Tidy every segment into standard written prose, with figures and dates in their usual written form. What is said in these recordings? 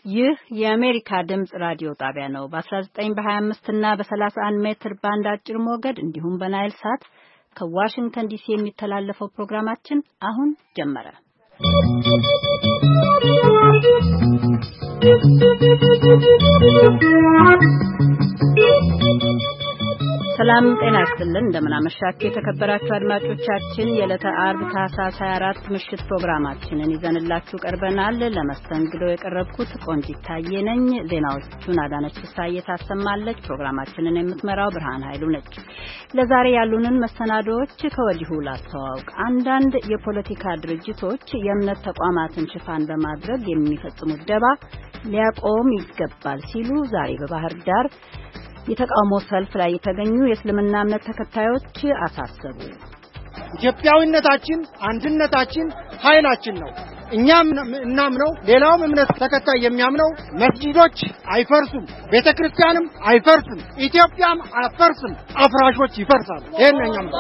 ይህ የአሜሪካ ድምጽ ራዲዮ ጣቢያ ነው። በ19 በ25 እና በ31 ሜትር ባንድ አጭር ሞገድ እንዲሁም በናይል ሳት ከዋሽንግተን ዲሲ የሚተላለፈው ፕሮግራማችን አሁን ጀመረ። ሰላም ጤና ይስጥልን። እንደምን አመሻችሁ የተከበራችሁ አድማጮቻችን። የዕለተ አርብ ታህሳስ 24 ምሽት ፕሮግራማችንን ይዘንላችሁ ቀርበናል። ለመስተንግዶ የቀረብኩት ቆንጂት ታዬ ነኝ። ዜናዎቹን አዳነች ፍሳዬ ታሰማለች። ፕሮግራማችንን የምትመራው ብርሃን ኃይሉ ነች። ለዛሬ ያሉንን መሰናዶዎች ከወዲሁ ላስተዋውቅ። አንዳንድ የፖለቲካ ድርጅቶች የእምነት ተቋማትን ሽፋን በማድረግ የሚፈጽሙት ደባ ሊያቆም ይገባል ሲሉ ዛሬ በባህር ዳር የተቃውሞ ሰልፍ ላይ የተገኙ የእስልምና እምነት ተከታዮች አሳሰቡ። ኢትዮጵያዊነታችን፣ አንድነታችን ኃይላችን ነው። እኛም እናምነው ሌላውም እምነት ተከታይ የሚያምነው መስጊዶች አይፈርሱም፣ ቤተክርስቲያንም አይፈርሱም፣ ኢትዮጵያም አትፈርስም፣ አፍራሾች ይፈርሳሉ። ይሄንኛም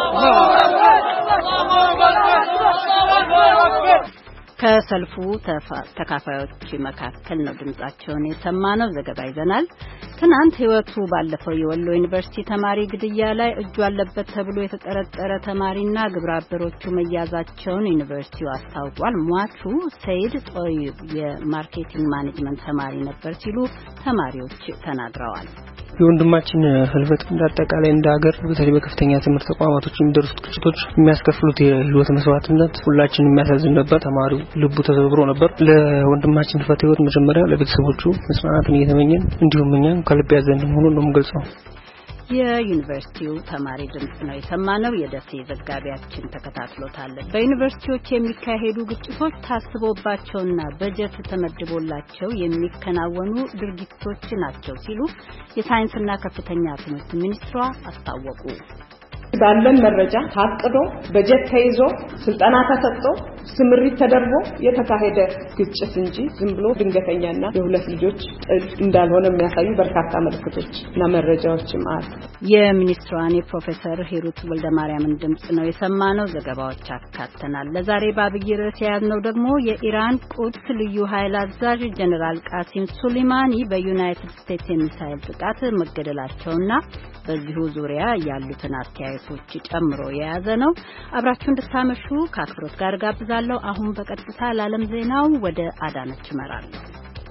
ከሰልፉ ተካፋዮች መካከል ነው ድምጻቸውን የሰማነው። ዘገባ ይዘናል። ትናንት ሕይወቱ ባለፈው የወሎ ዩኒቨርሲቲ ተማሪ ግድያ ላይ እጁ አለበት ተብሎ የተጠረጠረ ተማሪና ግብረ አበሮቹ መያዛቸውን ዩኒቨርሲቲው አስታውቋል። ሟቹ ሰይድ ጦይብ የማርኬቲንግ ማኔጅመንት ተማሪ ነበር ሲሉ ተማሪዎች ተናግረዋል። የወንድማችን ህልፈት እንዳጠቃላይ እንደ ሀገር በተለይ በከፍተኛ ትምህርት ተቋማቶች የሚደርሱት ግጭቶች የሚያስከፍሉት የህይወት መስዋዕትነት ሁላችንም የሚያሳዝን ነበር። ተማሪው ልቡ ተሰብሮ ነበር። ለወንድማችን ህይወት መጀመሪያ ለቤተሰቦቹ መጽናናትን እየተመኘን እንዲሁም እኛም ከልብ ያዘን መሆኑን ነው የምገልጸው። የዩኒቨርሲቲው ተማሪ ድምጽ ነው የሰማነው። የደሴ ዘጋቢያችን ተከታትሎታል። በዩኒቨርሲቲዎች የሚካሄዱ ግጭቶች ታስቦባቸውና በጀት ተመድቦላቸው የሚከናወኑ ድርጊቶች ናቸው ሲሉ የሳይንስና ከፍተኛ ትምህርት ሚኒስትሯ አስታወቁ። ባለን መረጃ ታቅዶ በጀት ተይዞ ስልጠና ተሰጥቶ ስምሪት ተደርጎ የተካሄደ ግጭት እንጂ ዝም ብሎ ድንገተኛና የሁለት ልጆች ጥል እንዳልሆነ የሚያሳዩ በርካታ ምልክቶችና መረጃዎችም አሉ። የሚኒስትሯን የፕሮፌሰር ሂሩት ወልደማርያምን ድምጽ ነው የሰማነው። ዘገባዎች አካተናል። ለዛሬ በአብይ ርዕስ ያዝነው ደግሞ የኢራን ቁድስ ልዩ ኃይል አዛዥ ጀነራል ቃሲም ሱሌማኒ በዩናይትድ ስቴትስ የሚሳይል ጥቃት መገደላቸውና በዚሁ ዙሪያ ያሉትን አስተያየቶች ጨምሮ የያዘ ነው። አብራችሁ እንድታመሹ ከአክብሮት ጋር ጋብዛለሁ። አሁን በቀጥታ ለዓለም ዜናው ወደ አዳነች እመራለሁ።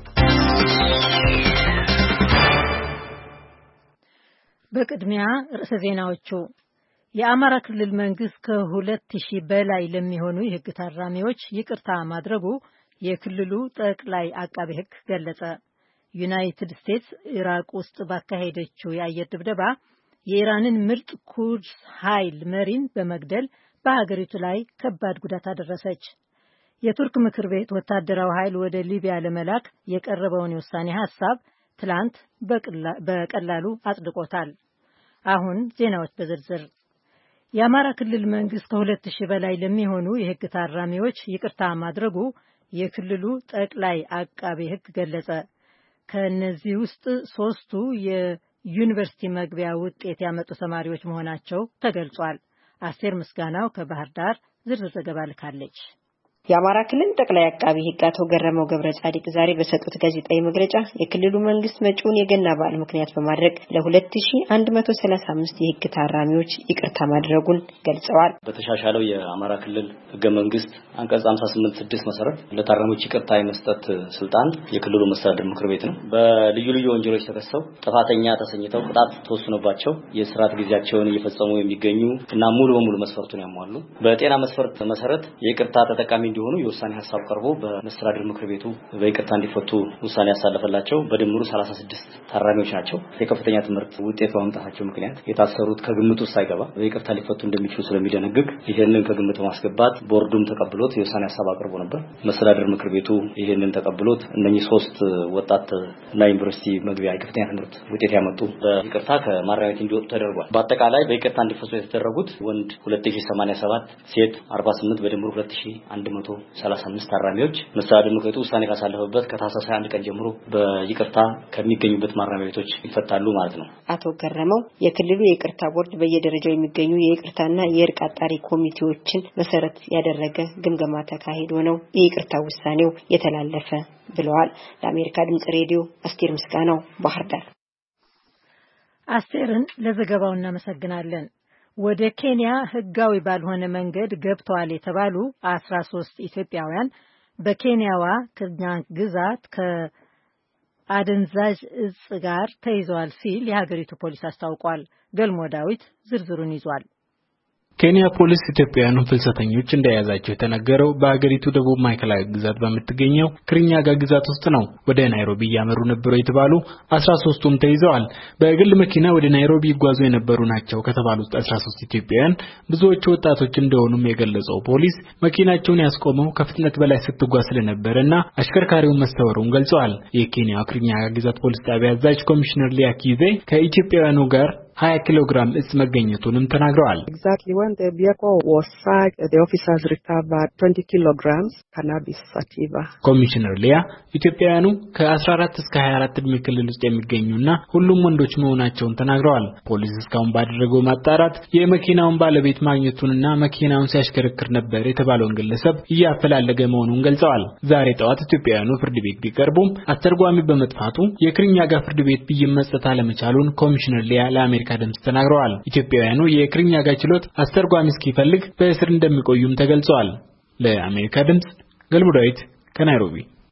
በቅድሚያ ርዕሰ ዜናዎቹ። የአማራ ክልል መንግስት ከ2000 በላይ ለሚሆኑ የህግ ታራሚዎች ይቅርታ ማድረጉ የክልሉ ጠቅላይ አቃቤ ህግ ገለጸ። ዩናይትድ ስቴትስ ኢራቅ ውስጥ ባካሄደችው የአየር ድብደባ የኢራንን ምርጥ ኩድስ ኃይል መሪን በመግደል በሀገሪቱ ላይ ከባድ ጉዳት አደረሰች። የቱርክ ምክር ቤት ወታደራዊ ኃይል ወደ ሊቢያ ለመላክ የቀረበውን የውሳኔ ሐሳብ ትላንት በቀላሉ አጽድቆታል። አሁን ዜናዎች በዝርዝር። የአማራ ክልል መንግስት ከ2000 በላይ ለሚሆኑ የህግ ታራሚዎች ይቅርታ ማድረጉ የክልሉ ጠቅላይ አቃቤ ህግ ገለጸ። ከነዚህ ውስጥ 3ቱ የዩኒቨርሲቲ መግቢያ ውጤት ያመጡ ተማሪዎች መሆናቸው ተገልጿል። አስቴር ምስጋናው ከባህር ዳር ዝርዝር ዘገባ ልካለች። የአማራ ክልል ጠቅላይ አቃቤ ህግ አቶ ገረመው ገብረ ጻዲቅ ዛሬ በሰጡት ጋዜጣዊ መግለጫ የክልሉ መንግስት መጪውን የገና በዓል ምክንያት በማድረግ ለ2135 የህግ ታራሚዎች ይቅርታ ማድረጉን ገልጸዋል። በተሻሻለው የአማራ ክልል ህገ መንግስት አንቀጽ 58(6) መሰረት ለታራሚዎች ይቅርታ የመስጠት ስልጣን የክልሉ መስተዳድር ምክር ቤት ነው። በልዩ ልዩ ወንጀሎች ተከሰው ጥፋተኛ ተሰኝተው ቅጣት ተወስኖባቸው የስርዓት ጊዜያቸውን እየፈጸሙ የሚገኙ እና ሙሉ በሙሉ መስፈርቱን ያሟሉ በጤና መስፈርት መሰረት የይቅርታ ተጠቃሚ እንዲሆኑ የውሳኔ ሐሳብ ቀርቦ በመስተዳድር ምክር ቤቱ በይቅርታ እንዲፈቱ ውሳኔ ያሳለፈላቸው በድምሩ 36 ታራሚዎች ናቸው። የከፍተኛ ትምህርት ውጤት በመምጣታቸው ምክንያት የታሰሩት ከግምት ውስጥ ሳይገባ በይቅርታ ሊፈቱ እንደሚችሉ ስለሚደነግግ ይሄንን ከግምት በማስገባት ቦርዱም ተቀብሎት የውሳኔ ሐሳብ አቅርቦ ነበር። መስተዳድር ምክር ቤቱ ይሄንን ተቀብሎት እነኚህ 3 ወጣት እና ዩኒቨርሲቲ መግቢያ የከፍተኛ ትምህርት ውጤት ያመጡ በይቅርታ ከማረሚያ ቤት እንዲወጡ ተደርጓል። በአጠቃላይ በይቅርታ እንዲፈቱ የተደረጉት ወንድ 2087፣ ሴት 48 በድምሩ 2135 ታራሚዎች መስተዳድር ምክር ቤቱ ውሳኔ ካሳለፈበት ከታህሳስ 21 ቀን ጀምሮ በይቅርታ ከሚገኙበት ማረሚያ ቤቶች ይፈታሉ ማለት ነው። አቶ ገረመው የክልሉ የይቅርታ ቦርድ በየደረጃው የሚገኙ የይቅርታና የእርቅ አጣሪ ኮሚቴዎችን መሰረት ያደረገ ግምገማ ተካሂዶ ነው የይቅርታ ውሳኔው የተላለፈ ብለዋል። ለአሜሪካ ድምጽ ሬዲዮ አስቴር ምስጋናው ባህር ዳር። አስቴርን ለዘገባው እናመሰግናለን። ወደ ኬንያ ህጋዊ ባልሆነ መንገድ ገብተዋል የተባሉ 13 ኢትዮጵያውያን በኬንያዋ ክኛንግ ግዛት ከአደንዛዥ እጽ ጋር ተይዘዋል ሲል የሀገሪቱ ፖሊስ አስታውቋል። ገልሞ ዳዊት ዝርዝሩን ይዟል። ኬንያ ፖሊስ ኢትዮጵያውያኑ ፍልሰተኞች እንደያዛቸው የተነገረው በአገሪቱ ደቡብ ማዕከላዊ ግዛት በምትገኘው ክሪኛጋ ግዛት ውስጥ ነው። ወደ ናይሮቢ ያመሩ ነበሩ የተባሉ 13ቱም ተይዘዋል። በግል መኪና ወደ ናይሮቢ ይጓዙ የነበሩ ናቸው ከተባሉት 13 ኢትዮጵያውያን ብዙዎቹ ወጣቶች እንደሆኑም የገለጸው ፖሊስ መኪናቸውን ያስቆመው ከፍጥነት በላይ ስትጓዝ ስለነበረና አሽከርካሪውን መስተወሩን ገልጸዋል። የኬንያ ክሪኛጋ ግዛት ፖሊስ ጣቢያ አዛዥ ኮሚሽነር ሊያ ኪዜ ከኢትዮጵያውያኑ ጋር 20 ኪሎግራም እጽ መገኘቱንም ተናግረዋል። Exactly when the vehicle was searched, the officers recovered 20 kilograms cannabis sativa. ኮሚሽነር ሊያ ኢትዮጵያውያኑ ከ14 እስከ 24 ዕድሜ ክልል ውስጥ የሚገኙና ሁሉም ወንዶች መሆናቸውን ተናግረዋል። ፖሊስ እስካሁን ባደረገው ማጣራት የመኪናውን ባለቤት ማግኘቱንና መኪናውን ሲያሽከረክር ነበር የተባለውን ግለሰብ እያፈላለገ መሆኑን ገልጸዋል። ዛሬ ጠዋት ኢትዮጵያውያኑ ፍርድ ቤት ቢቀርቡም አስተርጓሚ በመጥፋቱ የክሪኛጋ ፍርድ ቤት ብይን መስጠት አለመቻሉን ኮሚሽነር ሊያ ለአሜሪካ ድምጽ ተናግረዋል። ኢትዮጵያውያኑ የክሪኛጋ ችሎት አስተርጓሚ እስኪፈልግ በእስር እንደሚቆዩም ተገልጿል። ለአሜሪካ ድምጽ ገልሞ ዳዊት ከናይሮቢ።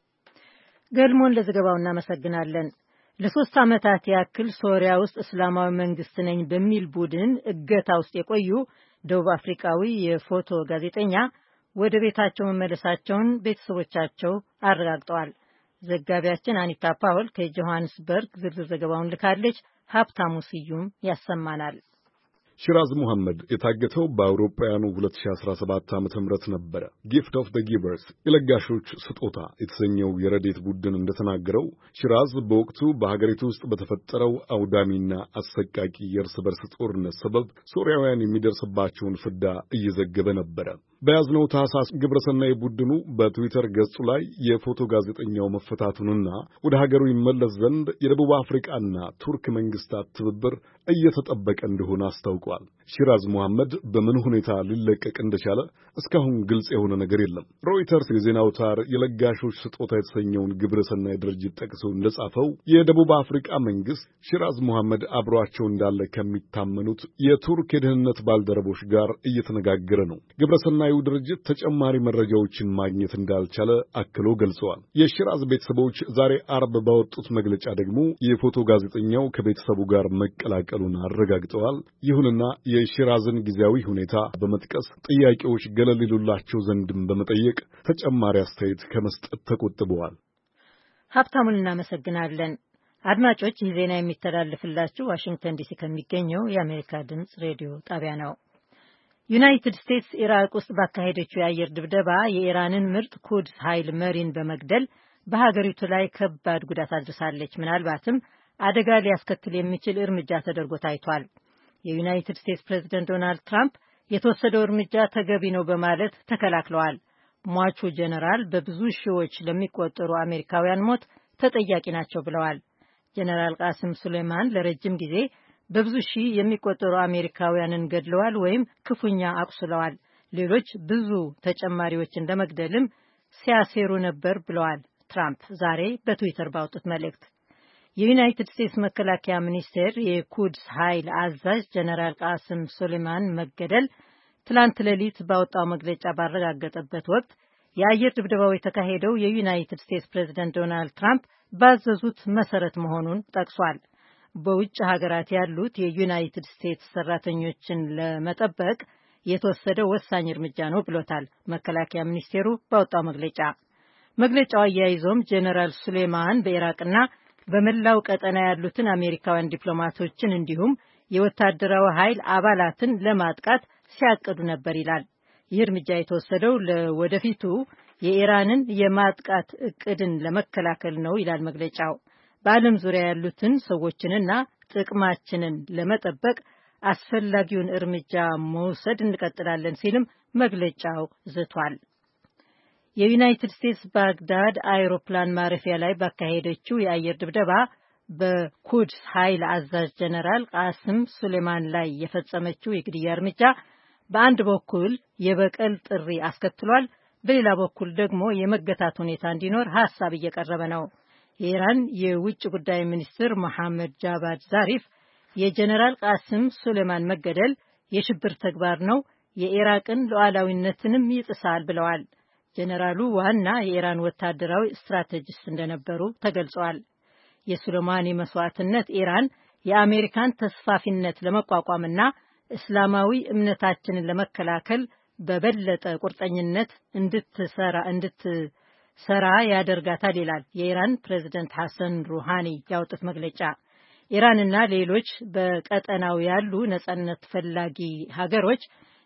ገልሞን ለዘገባው እናመሰግናለን። ለ3 ዓመታት ያክል ሶሪያ ውስጥ እስላማዊ መንግስት ነኝ በሚል ቡድን እገታ ውስጥ የቆዩ ደቡብ አፍሪካዊ የፎቶ ጋዜጠኛ ወደ ቤታቸው መመለሳቸውን ቤተሰቦቻቸው አረጋግጠዋል። ዘጋቢያችን አኒታ ፓውል ከጆሃንስበርግ ዝርዝር ዘገባውን ልካለች። ሀብታሙ ስዩም ያሰማናል። ሽራዝ ሙሐመድ የታገተው በአውሮፓውያኑ 2017 ዓ.ም ነበር። ጊፍት ኦፍ ዘ ጊቨርስ የለጋሾች ስጦታ የተሰኘው የረዴት ቡድን እንደተናገረው ሽራዝ በወቅቱ በሀገሪቱ ውስጥ በተፈጠረው አውዳሚና አሰቃቂ የእርስ በርስ ጦርነት ሰበብ ሶሪያውያን የሚደርስባቸውን ፍዳ እየዘገበ ነበር። በያዝነው ታህሳስ ግብረሰናይ ቡድኑ በትዊተር ገጹ ላይ የፎቶ ጋዜጠኛው መፈታቱንና ወደ ሀገሩ ይመለስ ዘንድ የደቡብ አፍሪካና ቱርክ መንግስታት ትብብር እየተጠበቀ እንደሆነ አስታውቋል። ሽራዝ ሙሐመድ በምን ሁኔታ ሊለቀቅ እንደቻለ እስካሁን ግልጽ የሆነ ነገር የለም። ሮይተርስ የዜና አውታር የለጋሾች ስጦታ የተሰኘውን ግብረሰናይ ድርጅት ጠቅሶ እንደጻፈው የደቡብ አፍሪካ መንግስት ሽራዝ ሙሐመድ አብሯቸው እንዳለ ከሚታመኑት የቱርክ የደህንነት ባልደረቦች ጋር እየተነጋገረ ነው። ግብረሰናዩ ድርጅት ተጨማሪ መረጃዎችን ማግኘት እንዳልቻለ አክሎ ገልጸዋል። የሽራዝ ቤተሰቦች ዛሬ አርብ ባወጡት መግለጫ ደግሞ የፎቶ ጋዜጠኛው ከቤተሰቡ ጋር መቀላቀሉን አረጋግጠዋል። ይሁንና የሽራዝን ጊዜያዊ ሁኔታ በመጥቀስ ጥያቄዎች ገለል ይሉላቸው ዘንድም በመጠየቅ ተጨማሪ አስተያየት ከመስጠት ተቆጥበዋል። ሀብታሙን እናመሰግናለን። አድማጮች፣ ይህ ዜና የሚተላለፍላችሁ ዋሽንግተን ዲሲ ከሚገኘው የአሜሪካ ድምጽ ሬዲዮ ጣቢያ ነው። ዩናይትድ ስቴትስ ኢራቅ ውስጥ ባካሄደችው የአየር ድብደባ የኢራንን ምርጥ ኩድስ ኃይል መሪን በመግደል በሀገሪቱ ላይ ከባድ ጉዳት አድርሳለች። ምናልባትም አደጋ ሊያስከትል የሚችል እርምጃ ተደርጎ ታይቷል። የዩናይትድ ስቴትስ ፕሬዝዳንት ዶናልድ ትራምፕ የተወሰደው እርምጃ ተገቢ ነው በማለት ተከላክለዋል። ሟቹ ጀነራል በብዙ ሺዎች ለሚቆጠሩ አሜሪካውያን ሞት ተጠያቂ ናቸው ብለዋል። ጀነራል ቃሲም ሱሌማን ለረጅም ጊዜ በብዙ ሺህ የሚቆጠሩ አሜሪካውያንን ገድለዋል ወይም ክፉኛ አቁስለዋል። ሌሎች ብዙ ተጨማሪዎችን ለመግደልም ሲያሴሩ ነበር ብለዋል ትራምፕ ዛሬ በትዊተር ባወጡት መልእክት። የዩናይትድ ስቴትስ መከላከያ ሚኒስቴር የኩድስ ኃይል አዛዥ ጀነራል ቃሲም ሱሌማን መገደል ትላንት ሌሊት ባወጣው መግለጫ ባረጋገጠበት ወቅት የአየር ድብደባው የተካሄደው የዩናይትድ ስቴትስ ፕሬዝዳንት ዶናልድ ትራምፕ ባዘዙት መሰረት መሆኑን ጠቅሷል። በውጭ ሀገራት ያሉት የዩናይትድ ስቴትስ ሰራተኞችን ለመጠበቅ የተወሰደ ወሳኝ እርምጃ ነው ብሎታል መከላከያ ሚኒስቴሩ ባወጣው መግለጫ። መግለጫው አያይዞም ጀነራል ሱሌማን በኢራቅና በመላው ቀጠና ያሉትን አሜሪካውያን ዲፕሎማቶችን እንዲሁም የወታደራዊ ኃይል አባላትን ለማጥቃት ሲያቅዱ ነበር ይላል። ይህ እርምጃ የተወሰደው ለወደፊቱ የኢራንን የማጥቃት እቅድን ለመከላከል ነው ይላል መግለጫው። በዓለም ዙሪያ ያሉትን ሰዎችንና ጥቅማችንን ለመጠበቅ አስፈላጊውን እርምጃ መውሰድ እንቀጥላለን ሲልም መግለጫው ዝቷል። የዩናይትድ ስቴትስ ባግዳድ አይሮፕላን ማረፊያ ላይ ባካሄደችው የአየር ድብደባ በኩድስ ኃይል አዛዥ ጀነራል ቃሲም ሱሌማን ላይ የፈጸመችው የግድያ እርምጃ በአንድ በኩል የበቀል ጥሪ አስከትሏል፣ በሌላ በኩል ደግሞ የመገታት ሁኔታ እንዲኖር ሐሳብ እየቀረበ ነው። የኢራን የውጭ ጉዳይ ሚኒስትር መሐመድ ጃቫድ ዛሪፍ የጀነራል ቃሲም ሱሌማን መገደል የሽብር ተግባር ነው፣ የኢራቅን ሉዓላዊነትንም ይጥሳል ብለዋል። ጀነራሉ ዋና የኢራን ወታደራዊ ስትራቴጂስት እንደነበሩ ተገልጿል። የሱሌማኒ መስዋዕትነት ኢራን የአሜሪካን ተስፋፊነት ለመቋቋምና እስላማዊ እምነታችንን ለመከላከል በበለጠ ቁርጠኝነት እንድትሰራ ያደርጋታል ይላል የኢራን ፕሬዝዳንት ሐሰን ሩሃኒ ያወጡት መግለጫ። ኢራንና ሌሎች በቀጠናው ያሉ ነጻነት ፈላጊ ሀገሮች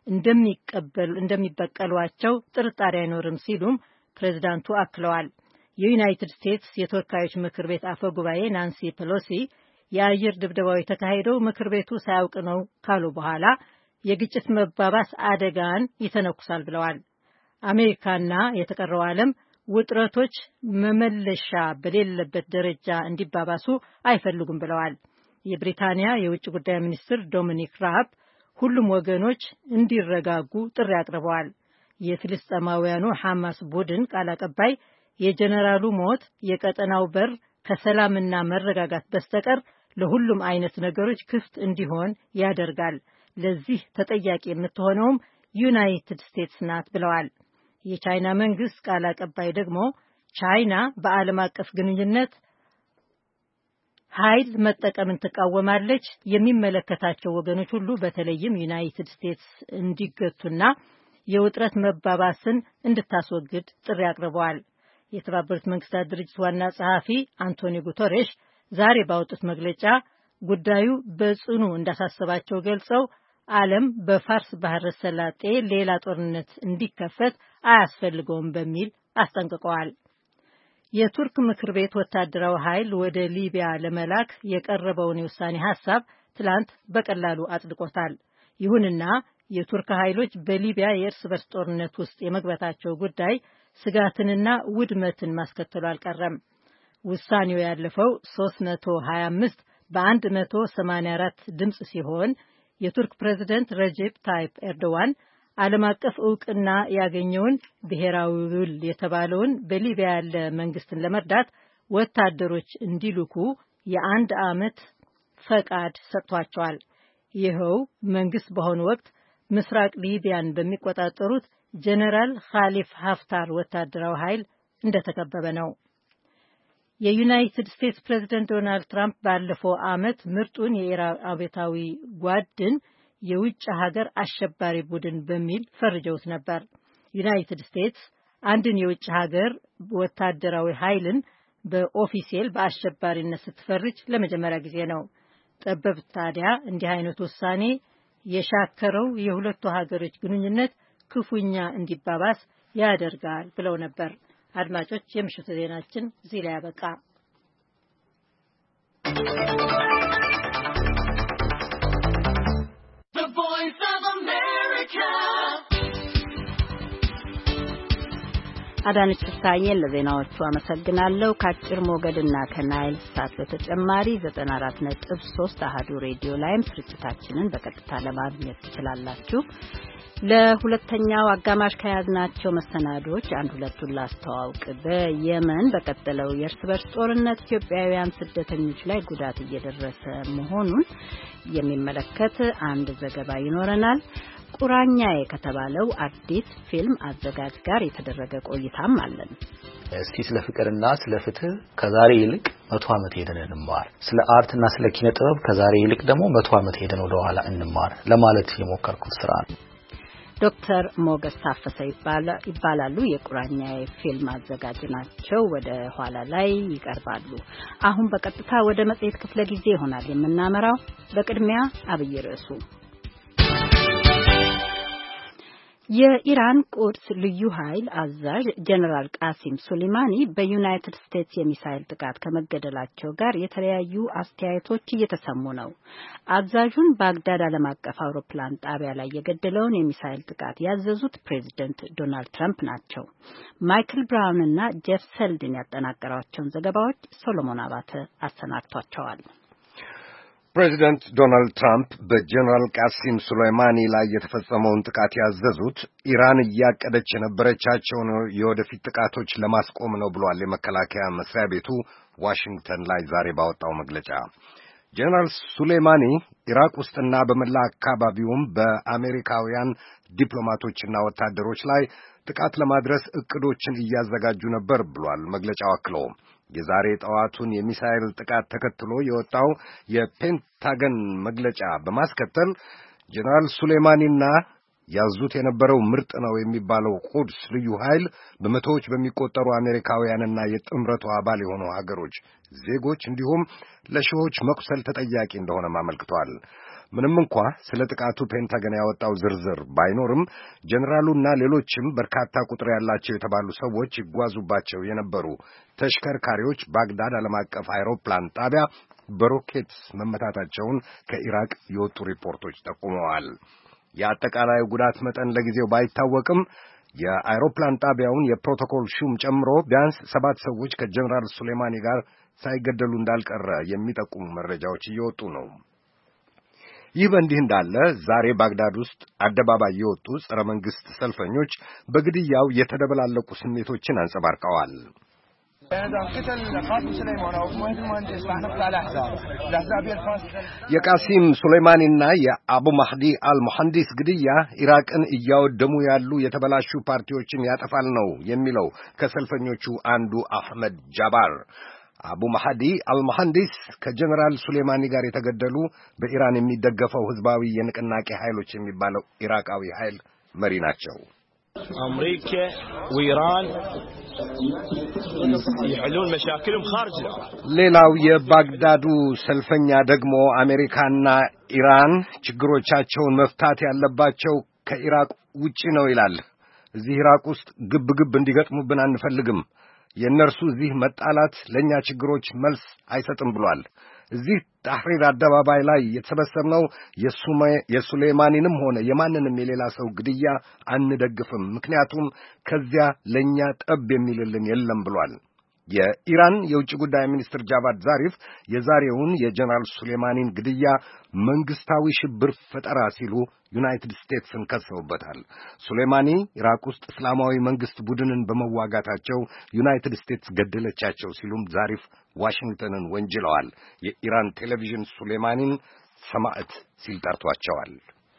እንደሚበቀሏቸው ጥርጣሬ አይኖርም ሲሉም ፕሬዝዳንቱ አክለዋል። የዩናይትድ ስቴትስ የተወካዮች ምክር ቤት አፈ ጉባኤ ናንሲ ፔሎሲ የአየር ድብደባው የተካሄደው ምክር ቤቱ ሳያውቅ ነው ካሉ በኋላ የግጭት መባባስ አደጋን ይተነኩሳል ብለዋል። አሜሪካና የተቀረው ዓለም ውጥረቶች መመለሻ በሌለበት ደረጃ እንዲባባሱ አይፈልጉም ብለዋል። የብሪታንያ የውጭ ጉዳይ ሚኒስትር ዶሚኒክ ራብ ሁሉም ወገኖች እንዲረጋጉ ጥሪ አቅርበዋል። የፍልስጤማውያኑ ሐማስ ቡድን ቃል አቀባይ የጀነራሉ ሞት የቀጠናው በር ከሰላምና መረጋጋት በስተቀር ለሁሉም አይነት ነገሮች ክፍት እንዲሆን ያደርጋል፣ ለዚህ ተጠያቂ የምትሆነውም ዩናይትድ ስቴትስ ናት ብለዋል። የቻይና መንግስት ቃል አቀባይ ደግሞ ቻይና በዓለም አቀፍ ግንኙነት ኃይል መጠቀምን ትቃወማለች፣ የሚመለከታቸው ወገኖች ሁሉ በተለይም ዩናይትድ ስቴትስ እንዲገቱና የውጥረት መባባስን እንድታስወግድ ጥሪ አቅርበዋል። የተባበሩት መንግስታት ድርጅት ዋና ጸሐፊ አንቶኒዮ ጉተሬሽ ዛሬ ባወጡት መግለጫ ጉዳዩ በጽኑ እንዳሳሰባቸው ገልጸው ዓለም በፋርስ ባህረ ሰላጤ ሌላ ጦርነት እንዲከፈት አያስፈልገውም በሚል አስጠንቅቀዋል። የቱርክ ምክር ቤት ወታደራዊ ኃይል ወደ ሊቢያ ለመላክ የቀረበውን የውሳኔ ሐሳብ ትላንት በቀላሉ አጽድቆታል። ይሁንና የቱርክ ኃይሎች በሊቢያ የእርስ በርስ ጦርነት ውስጥ የመግባታቸው ጉዳይ ስጋትንና ውድመትን ማስከተሉ አልቀረም። ውሳኔው ያለፈው 325 በ184 ድምፅ ሲሆን የቱርክ ፕሬዝደንት ረጀብ ታይፕ ኤርዶዋን ዓለም አቀፍ እውቅና ያገኘውን ብሔራዊ ውል የተባለውን በሊቢያ ያለ መንግስትን ለመርዳት ወታደሮች እንዲልኩ የ1 ዓመት ፈቃድ ሰጥቷቸዋል። ይኸው መንግስት በአሁኑ ወቅት ምስራቅ ሊቢያን በሚቆጣጠሩት ጀነራል ኻሊፍ ሀፍታር ወታደራዊ ኃይል እንደተከበበ ነው። የዩናይትድ ስቴትስ ፕሬዝደንት ዶናልድ ትራምፕ ባለፈው ዓመት ምርጡን የኢራን አብዮታዊ ጓድን የውጭ ሀገር አሸባሪ ቡድን በሚል ፈርጀውት ነበር። ዩናይትድ ስቴትስ አንድን የውጭ ሀገር ወታደራዊ ኃይልን በኦፊሴል በአሸባሪነት ስትፈርጅ ለመጀመሪያ ጊዜ ነው። ጠበብት ታዲያ እንዲህ አይነት ውሳኔ የሻከረው የሁለቱ ሀገሮች ግንኙነት ክፉኛ እንዲባባስ ያደርጋል ብለው ነበር። አድማጮች፣ የምሽቱ ዜናችን እዚህ ላይ ያበቃ። አዳነች ፍስሐዬን ለዜናዎቹ አመሰግናለሁ። ከአጭር ሞገድና ከናይል ሳት በተጨማሪ 94.3 አሃዱ ሬዲዮ ላይም ስርጭታችንን በቀጥታ ለማግኘት ትችላላችሁ። ለሁለተኛው አጋማሽ ከያዝናቸው መሰናዶች አንድ ሁለቱን ላስተዋውቅ። በየመን በቀጠለው የእርስ በርስ ጦርነት ኢትዮጵያውያን ስደተኞች ላይ ጉዳት እየደረሰ መሆኑን የሚመለከት አንድ ዘገባ ይኖረናል። ቁራኛዬ ከተባለው አዲስ ፊልም አዘጋጅ ጋር የተደረገ ቆይታም አለን። እስቲ ስለ ፍቅርና ስለ ፍትህ ከዛሬ ይልቅ 100 ዓመት ሄደን እንማር፣ ስለ አርትና ስለ ኪነ ጥበብ ከዛሬ ይልቅ ደግሞ 100 ዓመት ሄደን ወደ ኋላ እንማር ለማለት የሞከርኩት ስራ ነው። ዶክተር ሞገስ ታፈሰ ይባላሉ። የቁራኛዬ ፊልም አዘጋጅ ናቸው። ወደ ኋላ ላይ ይቀርባሉ። አሁን በቀጥታ ወደ መጽሔት ክፍለ ጊዜ ይሆናል የምናመራው። በቅድሚያ አብይ ርዕሱ የኢራን ቁድስ ልዩ ኃይል አዛዥ ጀነራል ቃሲም ሱሌማኒ በዩናይትድ ስቴትስ የሚሳኤል ጥቃት ከመገደላቸው ጋር የተለያዩ አስተያየቶች እየተሰሙ ነው። አዛዡን ባግዳድ ዓለም አቀፍ አውሮፕላን ጣቢያ ላይ የገደለውን የሚሳኤል ጥቃት ያዘዙት ፕሬዚደንት ዶናልድ ትራምፕ ናቸው። ማይክል ብራውን እና ጄፍ ሰልድን ያጠናቀሯቸውን ዘገባዎች ሶሎሞን አባተ አሰናድቷቸዋል። ፕሬዚደንት ዶናልድ ትራምፕ በጀነራል ቃሲም ሱሌይማኒ ላይ የተፈጸመውን ጥቃት ያዘዙት ኢራን እያቀደች የነበረቻቸውን የወደፊት ጥቃቶች ለማስቆም ነው ብሏል የመከላከያ መስሪያ ቤቱ ዋሽንግተን ላይ ዛሬ ባወጣው መግለጫ። ጀነራል ሱሌይማኒ ኢራቅ ውስጥና በመላ አካባቢውም በአሜሪካውያን ዲፕሎማቶችና ወታደሮች ላይ ጥቃት ለማድረስ እቅዶችን እያዘጋጁ ነበር ብሏል መግለጫው አክሎ። የዛሬ ጠዋቱን የሚሳኤል ጥቃት ተከትሎ የወጣው የፔንታገን መግለጫ በማስከተል ጀነራል ሱሌይማኒና ያዙት የነበረው ምርጥ ነው የሚባለው ቁድስ ልዩ ኃይል በመቶዎች በሚቆጠሩ አሜሪካውያንና የጥምረቱ አባል የሆኑ ሀገሮች ዜጎች እንዲሁም ለሺዎች መቁሰል ተጠያቂ እንደሆነ አመልክቷል። ምንም እንኳ ስለ ጥቃቱ ፔንታገን ያወጣው ዝርዝር ባይኖርም ጀነራሉና ሌሎችም በርካታ ቁጥር ያላቸው የተባሉ ሰዎች ይጓዙባቸው የነበሩ ተሽከርካሪዎች ባግዳድ ዓለም አቀፍ አይሮፕላን ጣቢያ በሮኬት መመታታቸውን ከኢራቅ የወጡ ሪፖርቶች ጠቁመዋል። የአጠቃላይ ጉዳት መጠን ለጊዜው ባይታወቅም የአይሮፕላን ጣቢያውን የፕሮቶኮል ሹም ጨምሮ ቢያንስ 7 ሰዎች ከጀነራል ሱሌይማኒ ጋር ሳይገደሉ እንዳልቀረ የሚጠቁሙ መረጃዎች እየወጡ ነው። ይህ በእንዲህ እንዳለ ዛሬ ባግዳድ ውስጥ አደባባይ የወጡ ጸረ መንግስት ሰልፈኞች በግድያው የተደበላለቁ ስሜቶችን አንጸባርቀዋል። የቃሲም ሱሌይማኒና የአቡ ማህዲ አልሙሐንዲስ ግድያ ኢራቅን እያወደሙ ያሉ የተበላሹ ፓርቲዎችን ያጠፋል ነው የሚለው ከሰልፈኞቹ አንዱ አህመድ ጃባር። አቡ ማህዲ አልሙሐንዲስ ከጀነራል ሱሌይማኒ ጋር የተገደሉ በኢራን የሚደገፈው ህዝባዊ የንቅናቄ ኃይሎች የሚባለው ኢራቃዊ ኃይል መሪ ናቸው። አሜሪካ ወኢራን يحلون مشاكلهم خارج العراق። ሌላው የባግዳዱ ሰልፈኛ ደግሞ አሜሪካና ኢራን ችግሮቻቸውን መፍታት ያለባቸው ከኢራቅ ውጪ ነው ይላል። እዚህ ኢራቅ ውስጥ ግብግብ እንዲገጥሙብን አንፈልግም። የነርሱ እዚህ መጣላት ለኛ ችግሮች መልስ አይሰጥም ብሏል። እዚህ ታህሪር አደባባይ ላይ የተሰበሰብነው የሱሌይማኒንም ሆነ የማንንም የሌላ ሰው ግድያ አንደግፍም፣ ምክንያቱም ከዚያ ለኛ ጠብ የሚልልን የለም ብሏል። የኢራን የውጭ ጉዳይ ሚኒስትር ጃቫድ ዛሪፍ የዛሬውን የጀነራል ሱሌይማኒን ግድያ መንግስታዊ ሽብር ፈጠራ ሲሉ ዩናይትድ ስቴትስን ከሰውበታል። ሱሌይማኒ ኢራቅ ውስጥ እስላማዊ መንግስት ቡድንን በመዋጋታቸው ዩናይትድ ስቴትስ ገደለቻቸው ሲሉም ዛሪፍ ዋሽንግተንን ወንጅለዋል። የኢራን ቴሌቪዥን ሱሌይማኒን ሰማዕት ሲል ጠርቷቸዋል።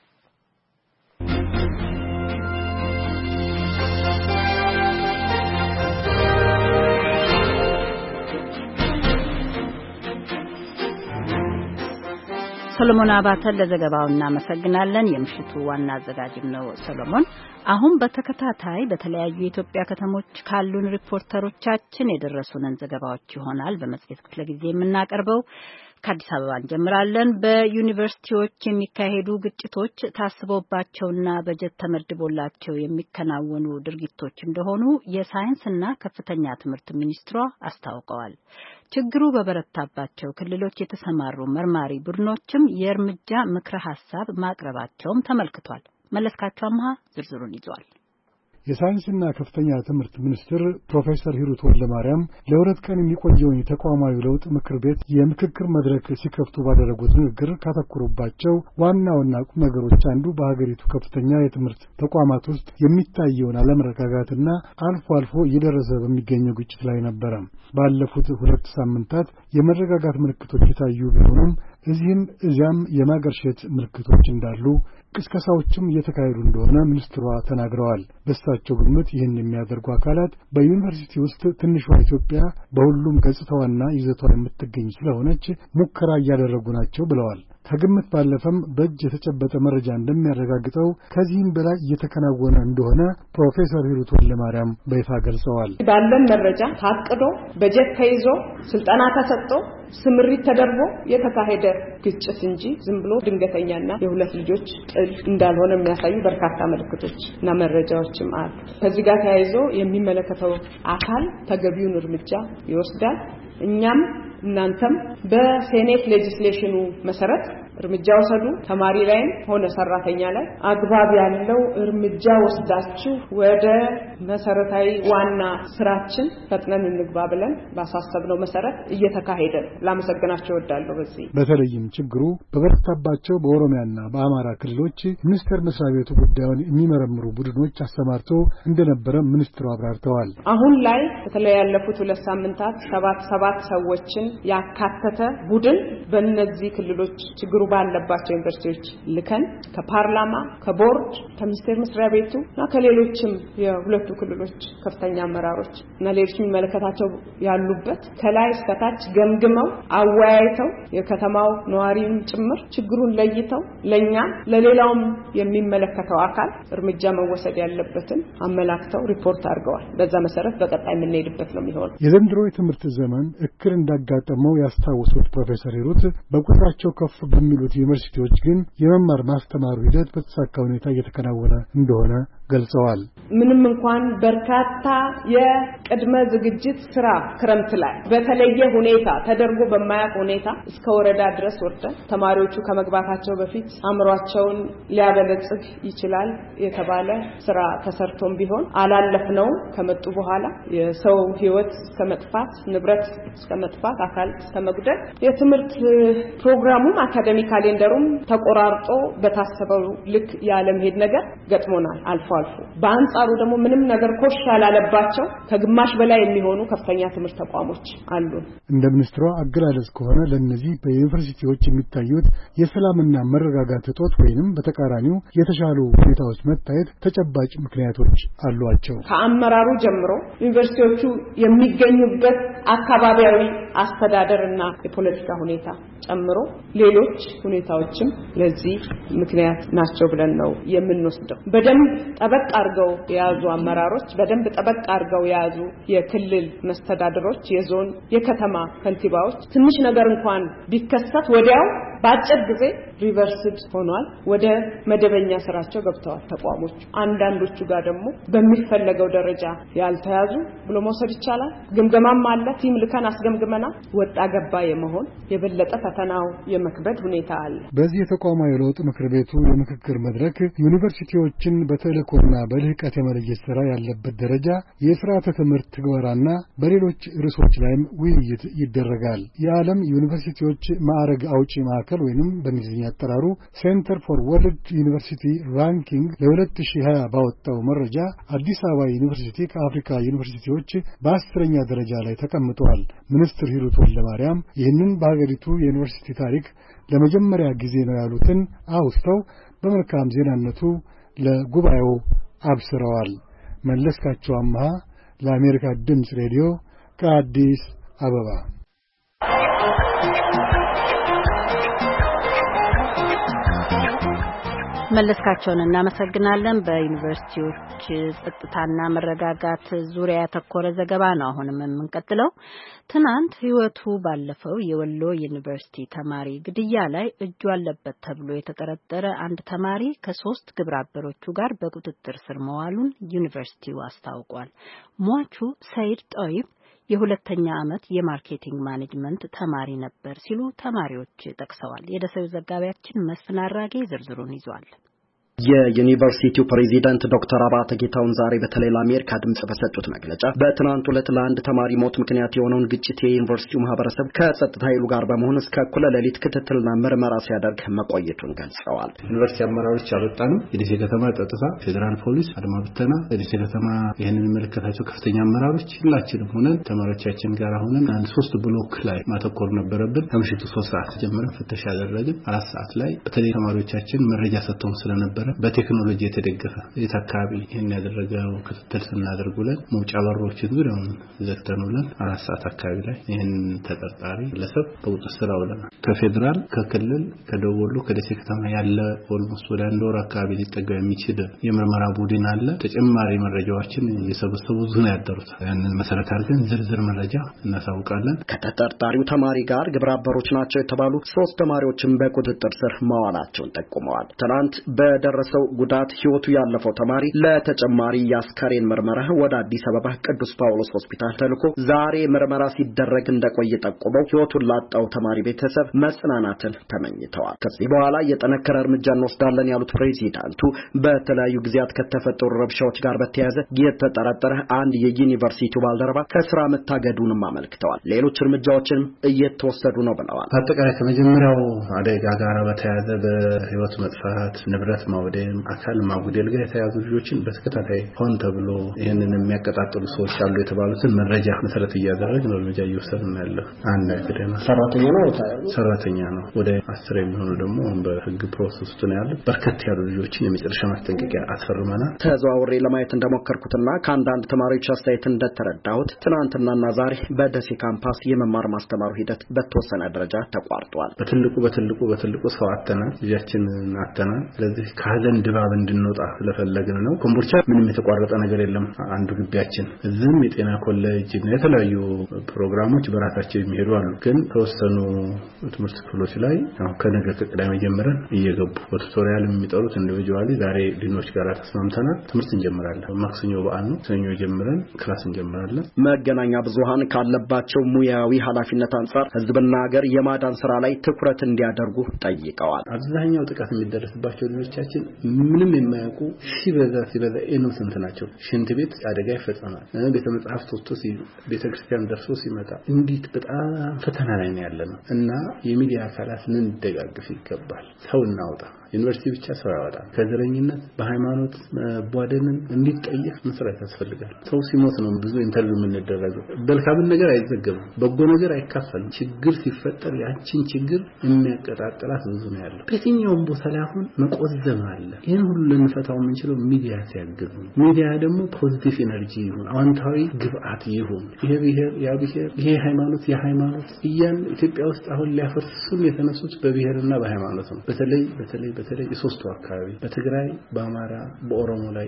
ሰሎሞን አባተን ለዘገባው እናመሰግናለን። የምሽቱ ዋና አዘጋጅም ነው ሰሎሞን። አሁን በተከታታይ በተለያዩ የኢትዮጵያ ከተሞች ካሉን ሪፖርተሮቻችን የደረሱንን ዘገባዎች ይሆናል በመጽሔት ክፍለ ጊዜ የምናቀርበው። ከአዲስ አበባ እንጀምራለን። በዩኒቨርሲቲዎች የሚካሄዱ ግጭቶች ታስቦባቸውና በጀት ተመድቦላቸው የሚከናወኑ ድርጊቶች እንደሆኑ የሳይንስና ከፍተኛ ትምህርት ሚኒስትሯ አስታውቀዋል። ችግሩ በበረታባቸው ክልሎች የተሰማሩ መርማሪ ቡድኖችም የእርምጃ ምክረ ሀሳብ ማቅረባቸውም ተመልክቷል። መለስካቸው አምሃ ዝርዝሩን ይዟል። የሳይንስና ከፍተኛ ትምህርት ሚኒስትር ፕሮፌሰር ሂሩት ወልደማርያም ለሁለት ቀን የሚቆየውን የተቋማዊ ለውጥ ምክር ቤት የምክክር መድረክ ሲከፍቱ ባደረጉት ንግግር ካተኮሩባቸው ዋና ዋና ቁም ነገሮች አንዱ በሀገሪቱ ከፍተኛ የትምህርት ተቋማት ውስጥ የሚታየውን አለመረጋጋትና አልፎ አልፎ እየደረሰ በሚገኘው ግጭት ላይ ነበረ። ባለፉት 2 ሳምንታት የመረጋጋት ምልክቶች የታዩ ቢሆኑም እዚህም እዚያም የማገርሸት ምልክቶች እንዳሉ ቅስቀሳዎችም እየተካሄዱ እንደሆነ ሚኒስትሯ ተናግረዋል። በእሳቸው ግምት ይህን የሚያደርጉ አካላት በዩኒቨርሲቲ ውስጥ ትንሿ ኢትዮጵያ በሁሉም ገጽታዋና ይዘቷ የምትገኝ ስለሆነች ሙከራ እያደረጉ ናቸው ብለዋል። ከግምት ባለፈም በእጅ የተጨበጠ መረጃ እንደሚያረጋግጠው ከዚህም በላይ እየተከናወነ እንደሆነ ፕሮፌሰር ሂሩት ወልደማርያም በይፋ ገልጸዋል። ባለን መረጃ ታቅዶ በጀት ተይዞ ስልጠና ተሰጥቶ ስምሪት ተደርጎ የተካሄደ ግጭት እንጂ ዝም ብሎ ድንገተኛና የሁለት ልጆች ጥል እንዳልሆነ የሚያሳዩ በርካታ ምልክቶች እና መረጃዎችም አሉ። ከዚህ ጋር ተያይዞ የሚመለከተው አካል ተገቢውን እርምጃ ይወስዳል። እኛም እናንተም በሴኔት ሌጂስሌሽኑ መሰረት እርምጃ ወሰዱ። ተማሪ ላይም ሆነ ሰራተኛ ላይ አግባብ ያለው እርምጃ ወስዳችሁ ወደ መሰረታዊ ዋና ስራችን ፈጥነን እንግባ ብለን ባሳሰብነው መሰረት እየተካሄደ ነው። ላመሰግናቸው እወዳለሁ። በተለይም ችግሩ በበረታባቸው በኦሮሚያና በአማራ ክልሎች ሚኒስቴር መስሪያ ቤቱ ጉዳዩን የሚመረምሩ ቡድኖች አሰማርቶ እንደነበረ ሚኒስትሩ አብራርተዋል። አሁን ላይ በተለይ ያለፉት 2 ሳምንታት 7 ሰዎችን ያካተተ ቡድን በእነዚህ ክልሎች ችግሩ ባለባቸው ዩኒቨርሲቲዎች ልከን ከፓርላማ፣ ከቦርድ፣ ከሚኒስቴር መስሪያ ቤቱ እና ከሌሎችም የሁለቱ ክልሎች ከፍተኛ አመራሮች እና ሌሎች የሚመለከታቸው ያሉበት ከላይ እስከ ታች ገምግመው አወያይተው የከተማው ነዋሪም ጭምር ችግሩን ለይተው ለኛ ለሌላውም የሚመለከተው አካል እርምጃ መወሰድ ያለበትን አመላክተው ሪፖርት አድርገዋል። በዛ መሰረት በቀጣይ የምንሄድበት ነው የሚሆነው። የዘንድሮ የትምህርት ዘመን እክል እንዳጋጠመው ያስታወሱት ፕሮፌሰር ሂሩት በቁጥራቸው ከፍ በሚሉት ዩኒቨርሲቲዎች ግን የመማር ማስተማሩ ሂደት በተሳካ ሁኔታ እየተከናወነ እንደሆነ ገልጸዋል። ምንም እንኳን በርካታ የቅድመ ዝግጅት ስራ ክረምት ላይ በተለየ ሁኔታ ተደርጎ በማያውቅ ሁኔታ እስከ ወረዳ ድረስ ወርደን ተማሪዎቹ ከመግባታቸው በፊት አምሯቸውን ሊያበለጽግ ይችላል የተባለ ስራ ተሰርቶም ቢሆን አላለፍነው። ከመጡ በኋላ የሰው ህይወት እስከመጥፋት፣ ንብረት እስከመጥፋት፣ አካል እስከመጉደል የትምህርት ፕሮግራሙም አካዳሚክ ካሌንደሩም ተቆራርጦ በታሰበው ልክ ያለመሄድ ነገር ገጥሞናል አልፎ አልፎ። በአንጻሩ ደግሞ ምንም ነገር ኮሽ ያላለባቸው ከግማሽ በላይ የሚሆኑ ከፍተኛ ትምህርት ተቋሞች አሉ። እንደ ሚኒስትሯ አገላለጽ ከሆነ ለነዚህ በዩኒቨርሲቲዎች የሚታዩት የሰላምና መረጋጋት እጦት ወይንም በተቃራኒው የተሻሉ ሁኔታዎች መታየት ተጨባጭ ምክንያቶች አሏቸው። ከአመራሩ ጀምሮ ዩኒቨርሲቲዎቹ የሚገኙበት አካባቢያዊ አስተዳደርና የፖለቲካ ሁኔታ ጨምሮ ሌሎች ሁኔታዎችም ለዚህ ምክንያት ናቸው ብለን ነው የምንወስደው። በደንብ ጠበቅ አድርገው የያዙ አመራሮች፣ በደንብ ጠበቅ አድርገው የያዙ የክልል መስተዳድሮች፣ የዞን የከተማ ከንቲባዎች ትንሽ ነገር እንኳን ቢከሰት ወዲያው በአጭር ጊዜ ሪቨርስድ ሆኗል። ወደ መደበኛ ስራቸው ገብተዋል ተቋሞች። አንዳንዶቹ ጋር ደግሞ በሚፈለገው ደረጃ ያልተያዙ ብሎ መውሰድ ይቻላል። ግምገማም አለ። ቲም ልከን አስገምግመናል። ወጣ ገባ የመሆን የበለጠ ፈተናው የመክበድ ሁኔታ አለ። በዚህ የተቋማዊ ለውጥ ምክር ቤቱ የምክክር መድረክ ዩኒቨርሲቲዎችን በተልእኮና በልህቀት የመለየት ስራ ያለበት ደረጃ፣ የስርዓተ ትምህርት ትግበራና በሌሎች ርዕሶች ላይም ውይይት ይደረጋል። የዓለም ዩኒቨርሲቲዎች ማዕረግ አውጪ ማዕከል ወይንም በእንግሊዝኛ አጠራሩ ሴንተር ፎር ወርልድ ዩኒቨርሲቲ ራንኪንግ ለ2020 ባወጣው መረጃ አዲስ አበባ ዩኒቨርሲቲ ከአፍሪካ ዩኒቨርሲቲዎች በ10ኛ ደረጃ ላይ ተቀምጧል። ሚኒስትር ሂሩት ወልደማርያም ይህንን በሀገሪቱ የዩኒቨርሲቲ ታሪክ ለመጀመሪያ ጊዜ ነው ያሉትን አውስተው በመልካም ዜናነቱ ለጉባኤው አብስረዋል። መለስካቸው አምሃ ለአሜሪካ ድምፅ ሬዲዮ ከአዲስ አበባ። መለስካቸውን እናመሰግናለን። በዩኒቨርሲቲዎች ጸጥታና መረጋጋት ዙሪያ ያተኮረ ዘገባ ነው አሁንም የምንቀጥለው። ትናንት ሕይወቱ ባለፈው የወሎ ዩኒቨርሲቲ ተማሪ ግድያ ላይ እጁ አለበት ተብሎ የተጠረጠረ አንድ ተማሪ ከ3 ግብረ አበሮቹ ጋር በቁጥጥር ስር መዋሉን ዩኒቨርሲቲው አስታውቋል። ሟቹ ሰይድ ጦይብ የሁለተኛ ዓመት የማርኬቲንግ ማኔጅመንት ተማሪ ነበር ሲሉ ተማሪዎች ጠቅሰዋል። የደሰው ዘጋቢያችን መስፍን አራጌ ዝርዝሩን ይዟል። የዩኒቨርሲቲው ፕሬዚዳንት ዶክተር አባተ ጌታውን ዛሬ በተለይ ለአሜሪካ ድምጽ በሰጡት መግለጫ በትናንት ዕለት ለአንድ ተማሪ ሞት ምክንያት የሆነውን ግጭት የዩኒቨርሲቲው ማህበረሰብ ከጸጥታ ኃይሉ ጋር በመሆን እስከ እኩለ ሌሊት ክትትልና ምርመራ ሲያደርግ መቆየቱን ገልጸዋል። ዩኒቨርሲቲ አመራሮች ያወጣነው የደሴ ከተማ ጸጥታ፣ ፌዴራል ፖሊስ፣ አድማ ብተና፣ የደሴ ከተማ ይህንን የሚመለከታቸው ከፍተኛ አመራሮች ሁላችንም ሆነን ተማሪዎቻችን ጋር ሆነን አንድ 3 ብሎክ ላይ ማተኮር ነበረብን። ከምሽቱ 3 ሰዓት ጀምረን ፍተሻ ያደረግን። 4 ሰዓት ላይ በተለይ ተማሪዎቻችን መረጃ ሰጥተውን ስለነበረ በቴክኖሎጂ የተደገፈ የታካቢ ይሄን ያደረገው ክትትል ስናደርጉልን መውጫ በሮችን ዙሪያውን ዘግተኑልን 4 ሰዓት አካባቢ ላይ ይሄን ተጠርጣሪ ለሰብ በቁጥጥር ስር አውለናል። ከፌዴራል፣ ከክልል፣ ከደወሉ ከደሴ ከተማ ያለ ኦልሞስት ወደ 1 ወር አካባቢ ሊጠጋ የሚችል የምርመራ ቡድን አለ። ተጨማሪ መረጃዎችን እየሰበሰቡ ዙን ያደሩት ያንን መሰረት አድርገን ዝርዝር መረጃ እናሳውቃለን። ከተጠርጣሪው ተማሪ ጋር ግብረ አበሮች ናቸው የተባሉ 3 ተማሪዎችን በቁጥጥር ስር መዋላቸውን ጠቁመዋል። ትናንት በደረ በደረሰው ጉዳት ሕይወቱ ያለፈው ተማሪ ለተጨማሪ የአስከሬን ምርመራ ወደ አዲስ አበባ ቅዱስ ጳውሎስ ሆስፒታል ተልኮ ዛሬ ምርመራ ሲደረግ እንደቆየ ጠቁመው ሕይወቱን ላጣው ተማሪ ቤተሰብ መጽናናትን ተመኝተዋል። ከዚህ በኋላ የጠነከረ እርምጃ እንወስዳለን ያሉት ፕሬዚዳንቱ በተለያዩ ጊዜያት ከተፈጠሩ ረብሻዎች ጋር በተያያዘ የተጠረጠረ አንድ የዩኒቨርሲቲው ባልደረባ ከስራ መታገዱንም አመልክተዋል። ሌሎች እርምጃዎችንም እየተወሰዱ ነው ብለዋል። አጠቃላይ ከመጀመሪያው አደጋ ጋር በተያያዘ በህይወት መጥፋት፣ ንብረት ማውደም፣ አካል ማጉደል ጋር የተያዙ ልጆችን በተከታታይ ሆን ተብሎ ይህንን የሚያቀጣጥሉ ሰዎች አሉ የተባሉትን መረጃ መሰረት እያደረግን እርምጃ እየወሰድን ያለው አንድ አይደለም። ሰራተኛ ነው። ወደ 10 የሚሆኑ ደግሞ በህግ ፕሮሰስ ውስጥ ነው ያሉት። በርከት ያሉ ልጆችን የመጨረሻ ማስጠንቀቂያ አስፈርመናል። ተዘዋውሬ ለማየት እንደሞከርኩትና ከአንዳንድ ተማሪዎች አስተያየት እንደተረዳሁት ትናንትናና ዛሬ በደሴ ካምፓስ የመማር ማስተማሩ ሂደት በተወሰነ ደረጃ ተቋርጧል። በትልቁ ሰው አተናል፣ ልጃችንን አተናል። ስለዚህ ከሀዘን ድባብ እንድንወጣ ስለፈለግን ነው። ኮምቦልቻ ምንም የተቋረጠ ነገር የለም። አንዱ ግቢያችን እዚህም የጤና ኮሌጅ እና የተለያዩ ፕሮግራሞች በራሳቸው የሚሄዱ አሉ። ግን ተወሰኑ ትምህርት ክፍሎች ላይ ከነገ ከቅዳሜ ጀምረን እየገቡ በቱቶሪያል የሚጠሩት ኢንዲቪጁዋሊ ዛሬ ዲኖች ጋር ተስማምተናል። ትምህርት እንጀምራለን። ማክሰኞ በዓል ነው። ሰኞ ጀምረን ክላስ እንጀምራለን። መገናኛ ብዙሃን ካለባቸው ሙያዊ ኃላፊነት አንፃር ህዝብና ሀገር የማዳን ስራ ላይ ትኩረት እንዲያደርጉ ጠይቀዋል። አብዛኛው ጥቃት የሚደርስባቸው ልጆቻችን ምንም የማያውቁ ሲበዛ ኢኖሰንት ናቸው። ሽንት ቤት አደጋ ይፈጸማል። ቤተ መጻሕፍት ወጥቶ ቤተክርስቲያን ደርሶ ሲመጣ እንዴት በጣም ፈተና ላይ ነው ያለነው እና የሚዲያ አካላት ልንደጋግፍ ይገባል። ሰው እናውጣ። ዩኒቨርሲቲ ብቻ ሰው ያወጣል። ከዘረኝነት በሃይማኖት መቧደንን እንዲጠየፍ መስራት ያስፈልጋል። ሰው ሲሞት ነው ብዙ ኢንተርቪው የምንደረገው። መልካም ነገር አይዘገብም፣ በጎ ነገር አይካፈልም። ችግር ሲፈጠር ያቺን ችግር የሚያቀጣጥላት ብዙ ነው ያለው። በየትኛውም ቦታ ላይ አሁን መቆዘም አለ። ይሄን ሁሉ ልንፈታው የምንችለው ሚዲያ ሲያግዝ ነው። ሚዲያ ደግሞ ፖዚቲቭ ኤነርጂ ይሁን፣ አዎንታዊ ግብአት ይሁን። ይሄ ብሔር ያ ብሔር፣ ይሄ ሃይማኖት ያ ሃይማኖት እያን ኢትዮጵያ ውስጥ አሁን ሊያፈርሱን የተነሱት በብሔርና በሃይማኖት ነው። በተለይ የሶስቱ አካባቢ በትግራይ፣ በአማራ፣ በኦሮሞ ላይ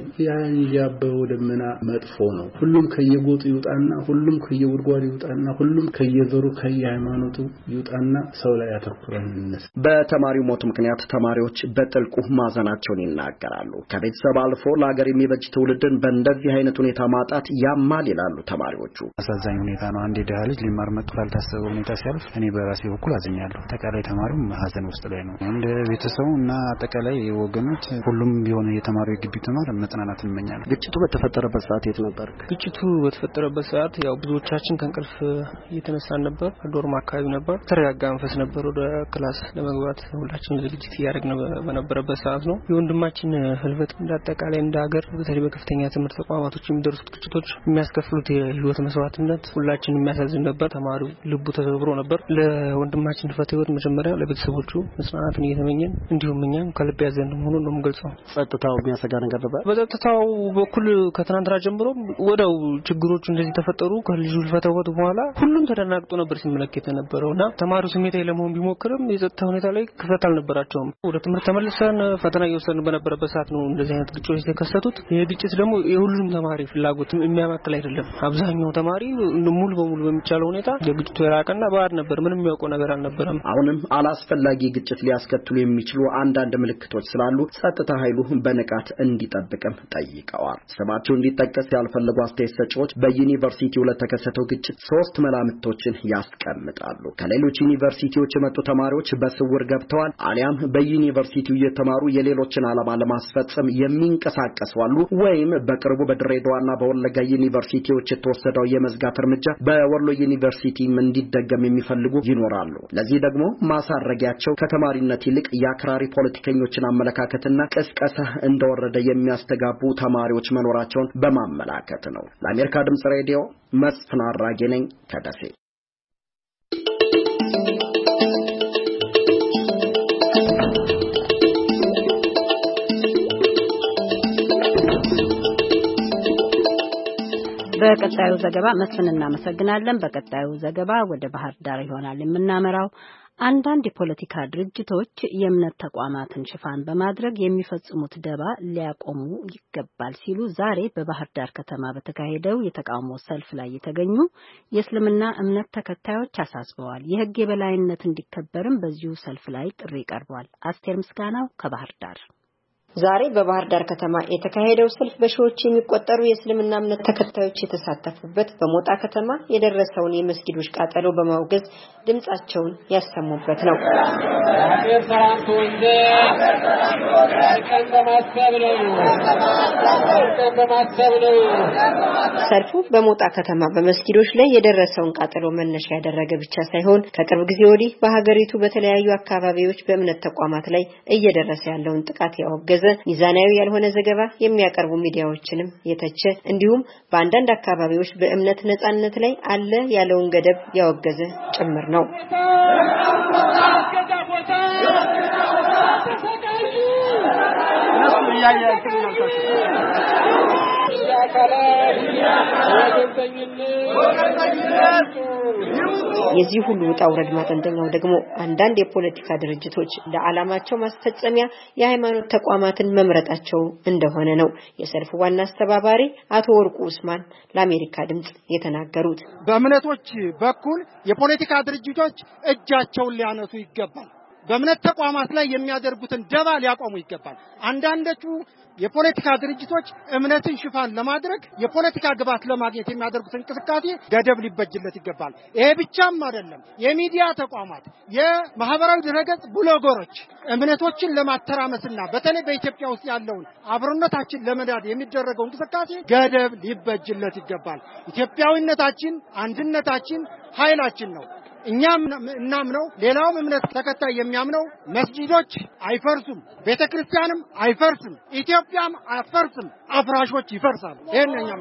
ያንዣበው ደመና መጥፎ ነው። ሁሉም ከየጎጡ ይውጣና ሁሉም ከየጉድጓዱ ይውጣና ሁሉም ከየዘሩ ከየሃይማኖቱ ይውጣና ሰው ላይ ያተኩረን እንነሳ። በተማሪው ሞት ምክንያት ተማሪዎች በጥልቁ ማዘናቸውን ይናገራሉ። ከቤተሰብ አልፎ ለሀገር የሚበጅ ትውልድን በእንደዚህ አይነት ሁኔታ ማጣት ያማል ይላሉ ተማሪዎቹ። አሳዛኝ ሁኔታ ነው። አንድ ደሃ ልጅ ሊማር መጥቶ ባልታሰበ ሁኔታ ሲያልፍ እኔ በራሴ በኩል አዝኛለሁ። አጠቃላይ ተማሪውም ሀዘን ውስጥ ላይ ነው። እንደ ቤተሰቡና አጠቃላይ ወገኖች ሁሉም ቢሆን የተማሪው ግቢ ተማሪ መጽናናት እንመኛለን። ግጭቱ በተፈጠረበት ሰዓት የት ነበር? ግጭቱ በተፈጠረበት ሰዓት ያው ብዙዎቻችን ከእንቅልፍ እየተነሳን ነበር። ዶርም አካባቢ ነበር። ተረጋጋ መንፈስ ነበር። ወደ ክላስ ለመግባት ሁላችንም ዝግጅት እያደረግን በነበረበት ሰዓት ነው የወንድማችን ህልፈት። እንዳጠቃላይ እንደ ሀገር በተለይ በከፍተኛ ትምህርት ተቋማቶች የሚደርሱት ግጭቶች የሚያስከፍሉት የህይወት መስዋዕትነት ሁላችንም የሚያሳዝን ነበር። ተማሪው ልቡ ተሰብሮ ነበር። ለወንድማችን ህልፈት መጀመሪያ ለቤተሰቦቹ መጽናናትን እየተመኘን እንዲሁም እኛም ከልብ ያዘን መሆኑን ነው የምገልጸው። ጸጥታው የሚያሰጋ ነገር ነበር። በጸጥታው በኩል ከትናንትና ጀምሮ ወደው ችግሮቹ እንደዚህ ተፈጠሩ። ከልጁ ህልፈት በኋላ ሁሉም ተደናግጦ ነበር ሲመለከት የነበረውና ተማሪው ስሜታዊ ለመሆን ቢሞክርም የጸጥታ ሁኔታ ላይ ክፍተት አልነበራቸውም። ወደ ትምህርት ተመልሰን ፈተና እየወሰድን በነበረበት ሰዓት ነው እንደዚህ አይነት ግጭቶች የተከሰቱት። ይሄ ግጭት ደግሞ የሁሉም ተማሪ ፍላጎት የሚያማክል አይደለም። አብዛኛው ተማሪ ሙሉ በሙሉ በሚቻለው ሁኔታ የግጭቱ የራቀና ባድ ነበር። ምንም የሚያውቀው ነገር አልነበረም። አሁንም አላስፈላጊ ግጭት ሊያስከትሉ የሚችሉ አንዳንድ ምልክቶች ስላሉ ጸጥታ ኃይሉ በንቃት እንዲጠብቅም ጠይቀዋል። ስማቸው እንዲጠቀስ ያልፈለጉ አስተያየት ሰጪዎች በዩኒቨርሲቲው ለተከሰተው ግጭት 3 መላምቶችን ያስቀምጣሉ። ከሌሎች ዩኒቨርሲቲዎች የመጡ ተማሪዎች በስውር ገብተዋል፣ አሊያም በዩኒቨርሲቲው የተማሩ የሌሎችን ዓላማ ለማስፈጸም የሚንቀሳቀሱ አሉ፣ ወይም በቅርቡ በድሬዳዋና በወለጋ ዩኒቨርሲቲዎች የተወሰደው የመዝጋት እርምጃ በወሎ ዩኒቨርሲቲም እንዲደገም የሚፈልጉ ይኖራሉ። ለዚህ ደግሞ ማሳረጊያቸው ከተማሪነት ይልቅ የአክራሪ ፖለቲከኞችን አመለካከትና ቅስቀሳ እንደወረደ የሚያስተጋቡ ተማሪዎች መኖራቸውን በማመላከት ነው። ለአሜሪካ ድምጽ ሬዲዮ መስፍን አራጌ ነኝ ከደሴ። በቀጣዩ ዘገባ መስፍን እናመሰግናለን። በቀጣዩ ዘገባ ወደ ባህር ዳር ይሆናል የምናመራው። አንዳንድ የፖለቲካ ድርጅቶች የእምነት ተቋማትን ሽፋን በማድረግ የሚፈጽሙት ደባ ሊያቆሙ ይገባል ሲሉ ዛሬ በባህር ዳር ከተማ በተካሄደው የተቃውሞ ሰልፍ ላይ የተገኙ የእስልምና እምነት ተከታዮች አሳስበዋል። የሕግ የበላይነት እንዲከበርም በዚሁ ሰልፍ ላይ ጥሪ ቀርቧል። አስቴር ምስጋናው ከባህር ዳር። ዛሬ በባህር ዳር ከተማ የተካሄደው ሰልፍ በሺዎች የሚቆጠሩ የእስልምና እምነት ተከታዮች የተሳተፉበት በሞጣ ከተማ የደረሰውን የመስጊዶች ቃጠሎ በማውገዝ ድምጻቸውን ያሰሙበት ነው። ሰልፉ በሞጣ ከተማ በመስጊዶች ላይ የደረሰውን ቃጠሎ መነሻ ያደረገ ብቻ ሳይሆን ከቅርብ ጊዜ ወዲህ በሀገሪቱ በተለያዩ አካባቢዎች በእምነት ተቋማት ላይ እየደረሰ ያለውን ጥቃት ያወገዘ ሚዛናዊ ያልሆነ ዘገባ የሚያቀርቡ ሚዲያዎችንም የተቸ እንዲሁም በአንዳንድ አካባቢዎች በእምነት ነጻነት ላይ አለ ያለውን ገደብ ያወገዘ ጭምር ነው። የዚህ ሁሉ ውጣ ውረድ ማጠንጠኛው ደግሞ አንዳንድ የፖለቲካ ድርጅቶች ለዓላማቸው ማስፈጸሚያ የሃይማኖት ተቋማትን መምረጣቸው እንደሆነ ነው የሰልፉ ዋና አስተባባሪ አቶ ወርቁ ኡስማን ለአሜሪካ ድምጽ የተናገሩት። በእምነቶች በኩል የፖለቲካ ድርጅቶች እጃቸውን ሊያነሱ ይገባል። በእምነት ተቋማት ላይ የሚያደርጉትን ደባ ሊያቆሙ ይገባል። አንዳንዶቹ የፖለቲካ ድርጅቶች እምነትን ሽፋን ለማድረግ የፖለቲካ ግባት ለማግኘት የሚያደርጉት እንቅስቃሴ ገደብ ሊበጅለት ይገባል። ይሄ ብቻም አይደለም። የሚዲያ ተቋማት፣ የማህበራዊ ድረገጽ ብሎገሮች እምነቶችን ለማተራመስና በተለይ በኢትዮጵያ ውስጥ ያለውን አብሮነታችን ለመዳድ የሚደረገው እንቅስቃሴ ገደብ ሊበጅለት ይገባል። ኢትዮጵያዊነታችን፣ አንድነታችን ኃይላችን ነው። እኛም እናምነው ሌላውም እምነት ተከታይ የሚያምነው መስጊዶች አይፈርሱም፣ ቤተክርስቲያንም አይፈርስም፣ ኢትዮጵያም አትፈርስም፣ አፍራሾች ይፈርሳሉ። ይሄንኛም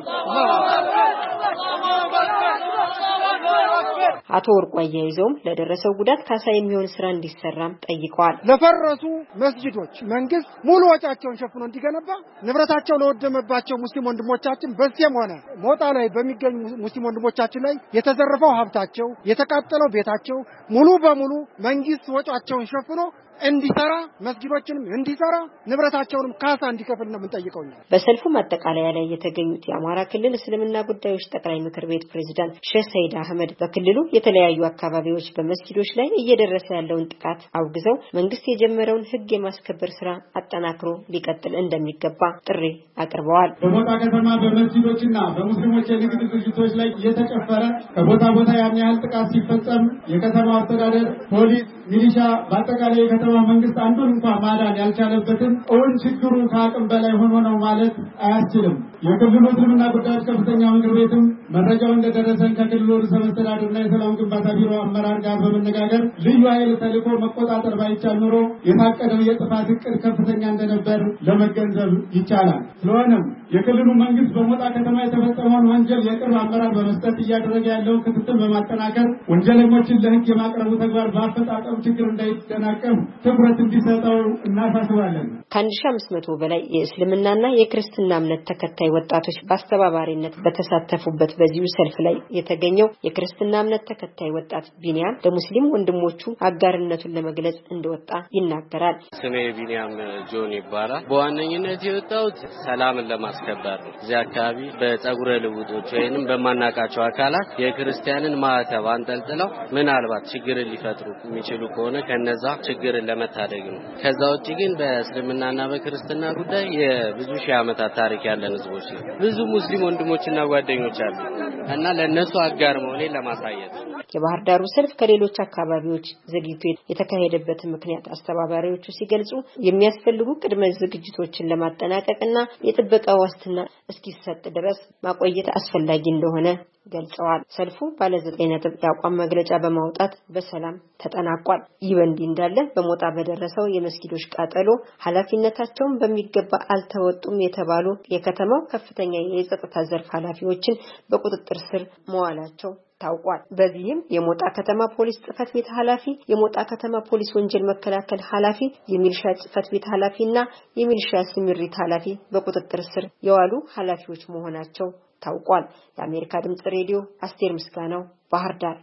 አቶ ወርቁ አያይዘውም ለደረሰው ጉዳት ካሳ የሚሆን ስራ እንዲሰራም ጠይቀዋል። ለፈረሱ መስጊዶች መንግስት ሙሉ ወጪያቸውን ሸፍኖ እንዲገነባ፣ ንብረታቸው ለወደመባቸው ሙስሊም ወንድሞቻችን በዚህም ሆነ ሞጣ ላይ በሚገኙ ሙስሊም ወንድሞቻችን ላይ የተዘረፈው ሀብታቸው፣ የተቃጠለው ቤታቸው ሙሉ በሙሉ መንግስት ወጪያቸውን ሸፍኖ እንዲሰራ፣ መስጊዶችንም እንዲሰራ፣ ንብረታቸውንም ካሳ እንዲከፍል ነው የምንጠይቀው። በሰልፉ ማጠቃለያ ላይ የተገኙት የአማራ ክልል እስልምና ጉዳዮች ጠቅላይ ምክር ቤት ፕሬዝዳንት ሼህ ሰይድ አህመድ በክልሉ የተለያዩ አካባቢዎች በመስጊዶች ላይ እየደረሰ ያለውን ጥቃት አውግዘው መንግስት የጀመረውን ህግ የማስከበር ስራ አጠናክሮ ሊቀጥል እንደሚገባ ጥሪ አቅርበዋል። በሞጣ ከተማ በመስጊዶችና በሙስሊሞች የንግድ ድርጅቶች ላይ እየተጨፈረ ከቦታ ቦታ ያን ያህል ጥቃት ሲፈጸም የከተማው አስተዳደር፣ ፖሊስ፣ ሚሊሻ በአጠቃላይ የከተማ መንግስት አንዱን እንኳን ማዳን ያልቻለበትን እውን ችግሩ ከአቅም በላይ ሆኖ ነው ማለት አያስችልም። የክልሉ እስልምና ጉዳዮች ከፍተኛ ምክር ቤትም መረጃው እንደደረሰን ከክልሉ ርዕሰ መስተዳድርና የሰላም ግንባታ ቢሮ አመራር ጋር በመነጋገር ልዩ ኃይል ተልዕኮ መቆጣጠር ባይቻል ኖሮ የታቀደው የጥፋት እቅድ ከፍተኛ እንደነበር ለመገንዘብ ይቻላል። ስለሆነም የክልሉ መንግስት በሞጣ ከተማ የተፈጸመውን ወንጀል የቅርብ አመራር በመስጠት እያደረገ ያለውን ክትትል በማጠናከር ወንጀለኞችን ለህግ የማቅረቡ ተግባር በአፈጻጸም ችግር እንዳይደናቀፍ ትኩረት እንዲሰጠው እናሳስባለን። ከ1500 በላይ የእስልምናና የክርስትና እምነት ተከታይ ወጣቶች በአስተባባሪነት በተሳተፉበት በዚሁ ሰልፍ ላይ የተገኘው የክርስትና እምነት ተከታይ ወጣት ቢኒያም ለሙስሊም ወንድሞቹ አጋርነቱን ለመግለጽ እንደወጣ ይናገራል። ስሜ ቢኒያም ጆን ይባላል። በዋነኝነት የወጣሁት ሰላምን ለማስከበር ነው። እዚህ አካባቢ በጸጉረ ልውጦች ወይንም በማናቃቸው አካላት የክርስቲያንን ማዕተብ አንጠልጥለው ምናልባት ችግርን ሊፈጥሩ የሚችሉ ከሆነ ከነዛ ችግርን ለመታደግ ነው። ከዛ ውጪ ግን በእስልምናና በክርስትና ጉዳይ የብዙ ሺህ ዓመታት ታሪክ ያለን ህዝቦች ነው። ብዙ ሙስሊም ወንድሞችና ጓደኞች አሉ እና ለነሱ አጋር መሆኔን ለማሳየት የባህር ዳሩ ሰልፍ ከሌሎች አካባቢዎች ዘግይቶ የተካሄደበት ምክንያት አስተባባሪዎቹ ሲገልጹ የሚያስፈልጉ ቅድመ ዝግጅቶችን ለማጠናቀቅና የጥበቃ ዋስትና እስኪሰጥ ድረስ ማቆየት አስፈላጊ እንደሆነ ገልጸዋል። ሰልፉ ባለ 9 ነጥብ የአቋም መግለጫ በማውጣት በሰላም ተጠናቋል። ይህ በእንዲህ እንዳለ በሞጣ በደረሰው የመስጊዶች ቃጠሎ ኃላፊነታቸውን በሚገባ አልተወጡም የተባሉ የከተማው ከፍተኛ የጸጥታ ዘርፍ ኃላፊዎችን በቁጥጥር ስር መዋላቸው ታውቋል። በዚህም የሞጣ ከተማ ፖሊስ ጽፈት ቤት ኃላፊ፣ የሞጣ ከተማ ፖሊስ ወንጀል መከላከል ኃላፊ፣ የሚሊሻ ጽፈት ቤት ኃላፊና የሚሊሻ ስምሪት ኃላፊ በቁጥጥር ስር የዋሉ ኃላፊዎች መሆናቸው ታውቋል። የአሜሪካ ድምጽ ሬዲዮ አስቴር ምስጋናው ባህር ዳር።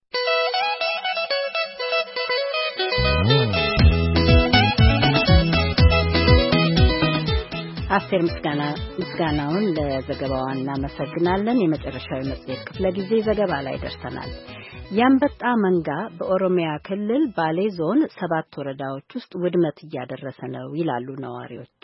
አስቴር ምስጋናውን ለዘገባዋ እናመሰግናለን። የመጨረሻው የመጽሔት ክፍለ ጊዜ ዘገባ ላይ ደርሰናል። የአንበጣ መንጋ በኦሮሚያ ክልል ባሌ ዞን 7 ወረዳዎች ውስጥ ውድመት እያደረሰ ነው ይላሉ ነዋሪዎች።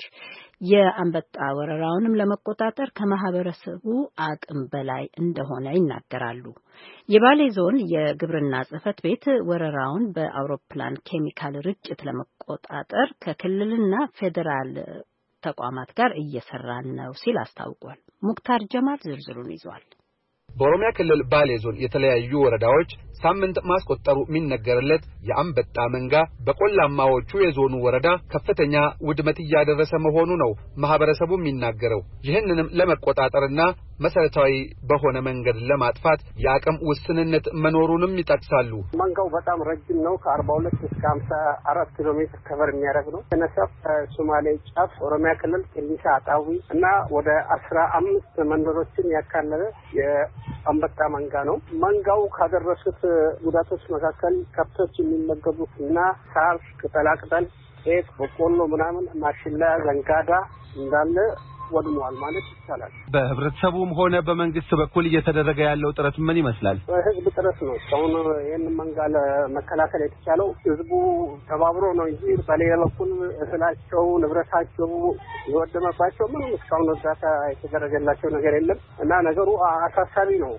የአንበጣ ወረራውንም ለመቆጣጠር ከማህበረሰቡ አቅም በላይ እንደሆነ ይናገራሉ። የባሌ ዞን የግብርና ጽሕፈት ቤት ወረራውን በአውሮፕላን ኬሚካል ርጭት ለመቆጣጠር ከክልልና ፌዴራል ተቋማት ጋር እየሰራን ነው ሲል አስታውቋል። ሙክታር ጀማል ዝርዝሩን ይዟል። በኦሮሚያ ክልል ባሌ ዞን የተለያዩ ወረዳዎች ሳምንት ማስቆጠሩ የሚነገርለት የአንበጣ መንጋ በቆላማዎቹ የዞኑ ወረዳ ከፍተኛ ውድመት እያደረሰ መሆኑ ነው ማህበረሰቡ የሚናገረው። ይህንንም ለመቆጣጠርና መሰረታዊ በሆነ መንገድ ለማጥፋት የአቅም ውስንነት መኖሩንም ይጠቅሳሉ። መንጋው በጣም ረጅም ነው። ከ42 እስከ 54 ኪሎ ሜትር ከቨር የሚያደርግ ነው። ተነሳፍ ሶማሌ ጫፍ ኦሮሚያ ክልል ቂሊንሳ አጣዊ እና ወደ 15 መንደሮችን ያካለለ የአንበጣ መንጋ ነው። መንጋው ካደረሱት ጉዳቶች መካከል ከብቶች የሚመገቡት እና ሳር፣ ቅጠላቅጠል፣ ጤፍ፣ በቆሎ ምናምን ማሽላ፣ ዘንጋዳ እንዳለ ወድሟል ማለት ይቻላል። በህብረተሰቡም ሆነ በመንግስት በኩል እየተደረገ ያለው ጥረት ምን ይመስላል? በህዝብ ጥረት ነው እስካሁን ይህን መንጋ ለመከላከል የተቻለው። ህዝቡ ተባብሮ ነው እንጂ በሌላ በኩል እህላቸው፣ ንብረታቸው የወደመባቸው ምንም እስካሁን እርዳታ የተደረገላቸው ነገር የለም እና ነገሩ አሳሳቢ ነው።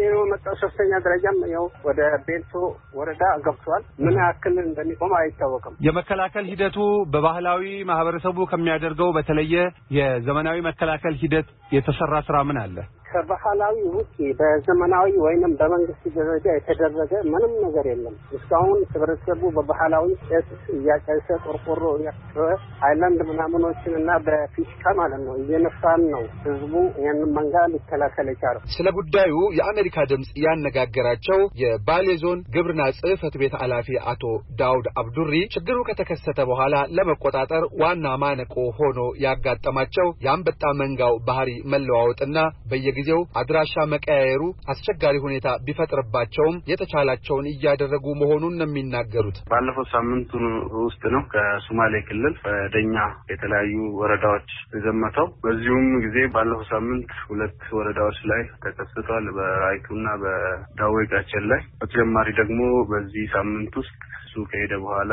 ሶስተኛ ደረጃም ያው ወደ ቤልቶ ወረዳ ገብቷል። ምን ያክል እንደሚቆም አይታወቅም። የመከላከል ሂደቱ በባህላዊ ማህበረሰቡ ከሚያደርገው በተለየ የዘመናዊ መከላከል ሂደት የተሰራ ስራ ምን አለ? ከባህላዊ ውጪ በዘመናዊ ወይንም በመንግስት ደረጃ የተደረገ ምንም ነገር የለም። እስካሁን ህብረተሰቡ በባህላዊ ጤፍ እያጨሰ ቆርቆሮ እያጨሰ አይላንድ ምናምኖችን እና በፊሽካ ማለት ነው እየነፋን ነው ህዝቡ ይህን መንጋ ሊከላከል የቻለው። ስለ ጉዳዩ የአሜሪካ ድምጽ ያነጋገራቸው የባሌ ዞን ግብርና ጽሕፈት ቤት ኃላፊ አቶ ዳውድ አብዱሪ ችግሩ ከተከሰተ በኋላ ለመቆጣጠር ዋና ማነቆ ሆኖ ያጋጠማቸው የአንበጣ መንጋው ባህሪ መለዋወጥና በየጊዜው አድራሻ መቀያየሩ አስቸጋሪ ሁኔታ ቢፈጥርባቸውም የተቻላቸውን እያደረጉ መሆኑን ነው የሚናገሩት። ባለፈው ሳምንት ውስጥ ነው ከሶማሌ ክልል ወደኛ የተለያዩ ወረዳዎች የዘመተው። በዚሁም ጊዜ ባለፈው ሳምንት 2 ወረዳዎች ላይ ተከስቷል፣ በራይቱና በዳዌ ጋቸን ላይ። በተጨማሪ ደግሞ በዚህ ሳምንት ውስጥ እሱ ከሄደ በኋላ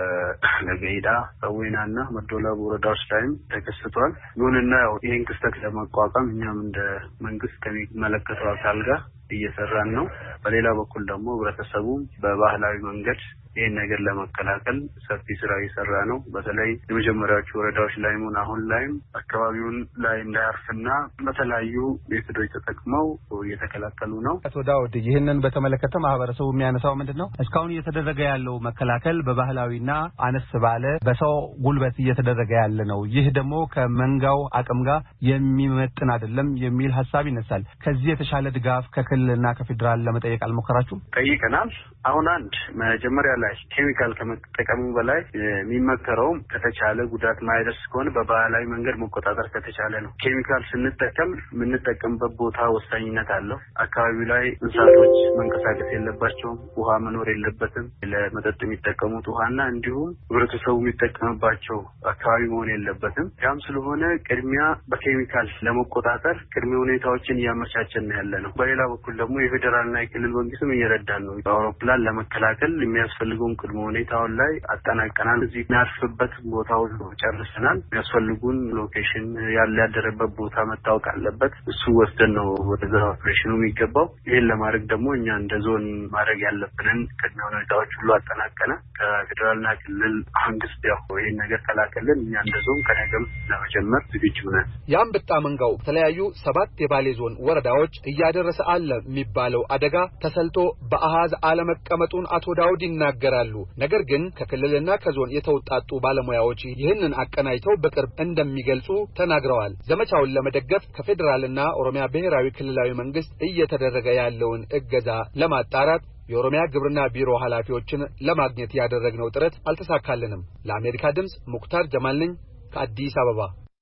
በለገይዳ ሰዌናና መዶላቡ ወረዳዎች ላይም ተከስቷል። ይሁንና ይህን ክስተት ለመቋቋም እኛም እንደ መንግስት ከሚመለከተው አካል ጋር እየሰራን ነው። በሌላ በኩል ደግሞ ህብረተሰቡ በባህላዊ መንገድ ይህን ነገር ለመከላከል ሰፊ ስራ እየሰራ ነው። በተለይ የመጀመሪያዎቹ ወረዳዎች ላይም አሁን ላይም አካባቢውን ላይ እንዳያርፍና በተለያዩ ሜቶዶች ተጠቅመው እየተከላከሉ ነው። አቶ ዳውድ ይህንን በተመለከተ ማህበረሰቡ የሚያነሳው ምንድነው? እስካሁን እየተደረገ ያለው መከላከል በባህላዊና አነስ ባለ በሰው ጉልበት እየተደረገ ያለ ነው። ይህ ደግሞ ከመንጋው አቅም ጋር የሚመጥን አይደለም የሚል ሐሳብ ይነሳል። ከዚህ የተሻለ ድጋፍ ከክልልና ከፌደራል ለመጠየቅ አልሞከራችሁም? ጠይቀናል። አሁን አንድ መጀመሪያ ላይ ኬሚካል ከመጠቀሙ በላይ የሚመከረው ከተቻለ ጉዳት ማይደርስ ከሆነ በባህላዊ መንገድ መቆጣጠር ከተቻለ ነው። ኬሚካል ስንጠቀም የምንጠቀምበት ቦታ ወሳኝነት አለው። አካባቢው ላይ እንስሳቶች መንቀሳቀስ የለባቸውም፣ ውሃ መኖር የለበትም። ለመጠጥ የሚጠቀሙት ውሃና እንዲሁም ህብረተሰቡ የሚጠቀምባቸው አካባቢ መሆን የለበትም። ያም ስለሆነ ቅድሚያ በኬሚካል ለመቆጣጠር ቅድመ ሁኔታዎችን እያመቻቸን ያለ ነው። በሌላ በኩል ደግሞ የፌደራልና የክልል መንግስትም እየረዳን ነው። አውሮፕላን ለመከላከል የሚያስፈልጉን ቅድመ ሁኔታውን ላይ አጠናቀናል። እዚህ የሚያርፍበት ቦታውን ጨርሰናል። የሚያስፈልጉን ሎኬሽን ያደረበት ቦታ መታወቅ አለበት። እሱ ወስደን ነው ወደ ኦፕሬሽኑ የሚገባው። ይህን ለማድረግ ደግሞ እኛ እንደ ዞን ማድረግ ያለብንን ቅድመ ሁኔታዎች ሁሉ አጠናቀናል። ከፌደራልና ክልል መንግስት ይህን ነገር ከላከልን እኛ እንደ ዞን ከነገም ለመጀመር ዝግጁ ነን። የአንበጣ መንጋው የተለያዩ 7 የባሌ ዞን ወረዳዎች እያደረሰ አለ የሚባለው አደጋ ተሰልቶ በአሃዝ አለመቀመጡን አቶ ዳውድ ይናገራሉ። ነገር ግን ከክልልና ከዞን የተውጣጡ ባለሙያዎች ይህንን አቀናጅተው በቅርብ እንደሚገልጹ ተናግረዋል። ዘመቻውን ለመደገፍ ከፌደራልና ኦሮሚያ ብሔራዊ ክልላዊ መንግስት እየተደረገ ያለውን እገዛ ለማጣራት የኦሮሚያ ግብርና ቢሮ ኃላፊዎችን ለማግኘት ያደረግነው ጥረት አልተሳካልንም። ለአሜሪካ ድምጽ ሙክታር ጀማል ነኝ ከአዲስ አበባ።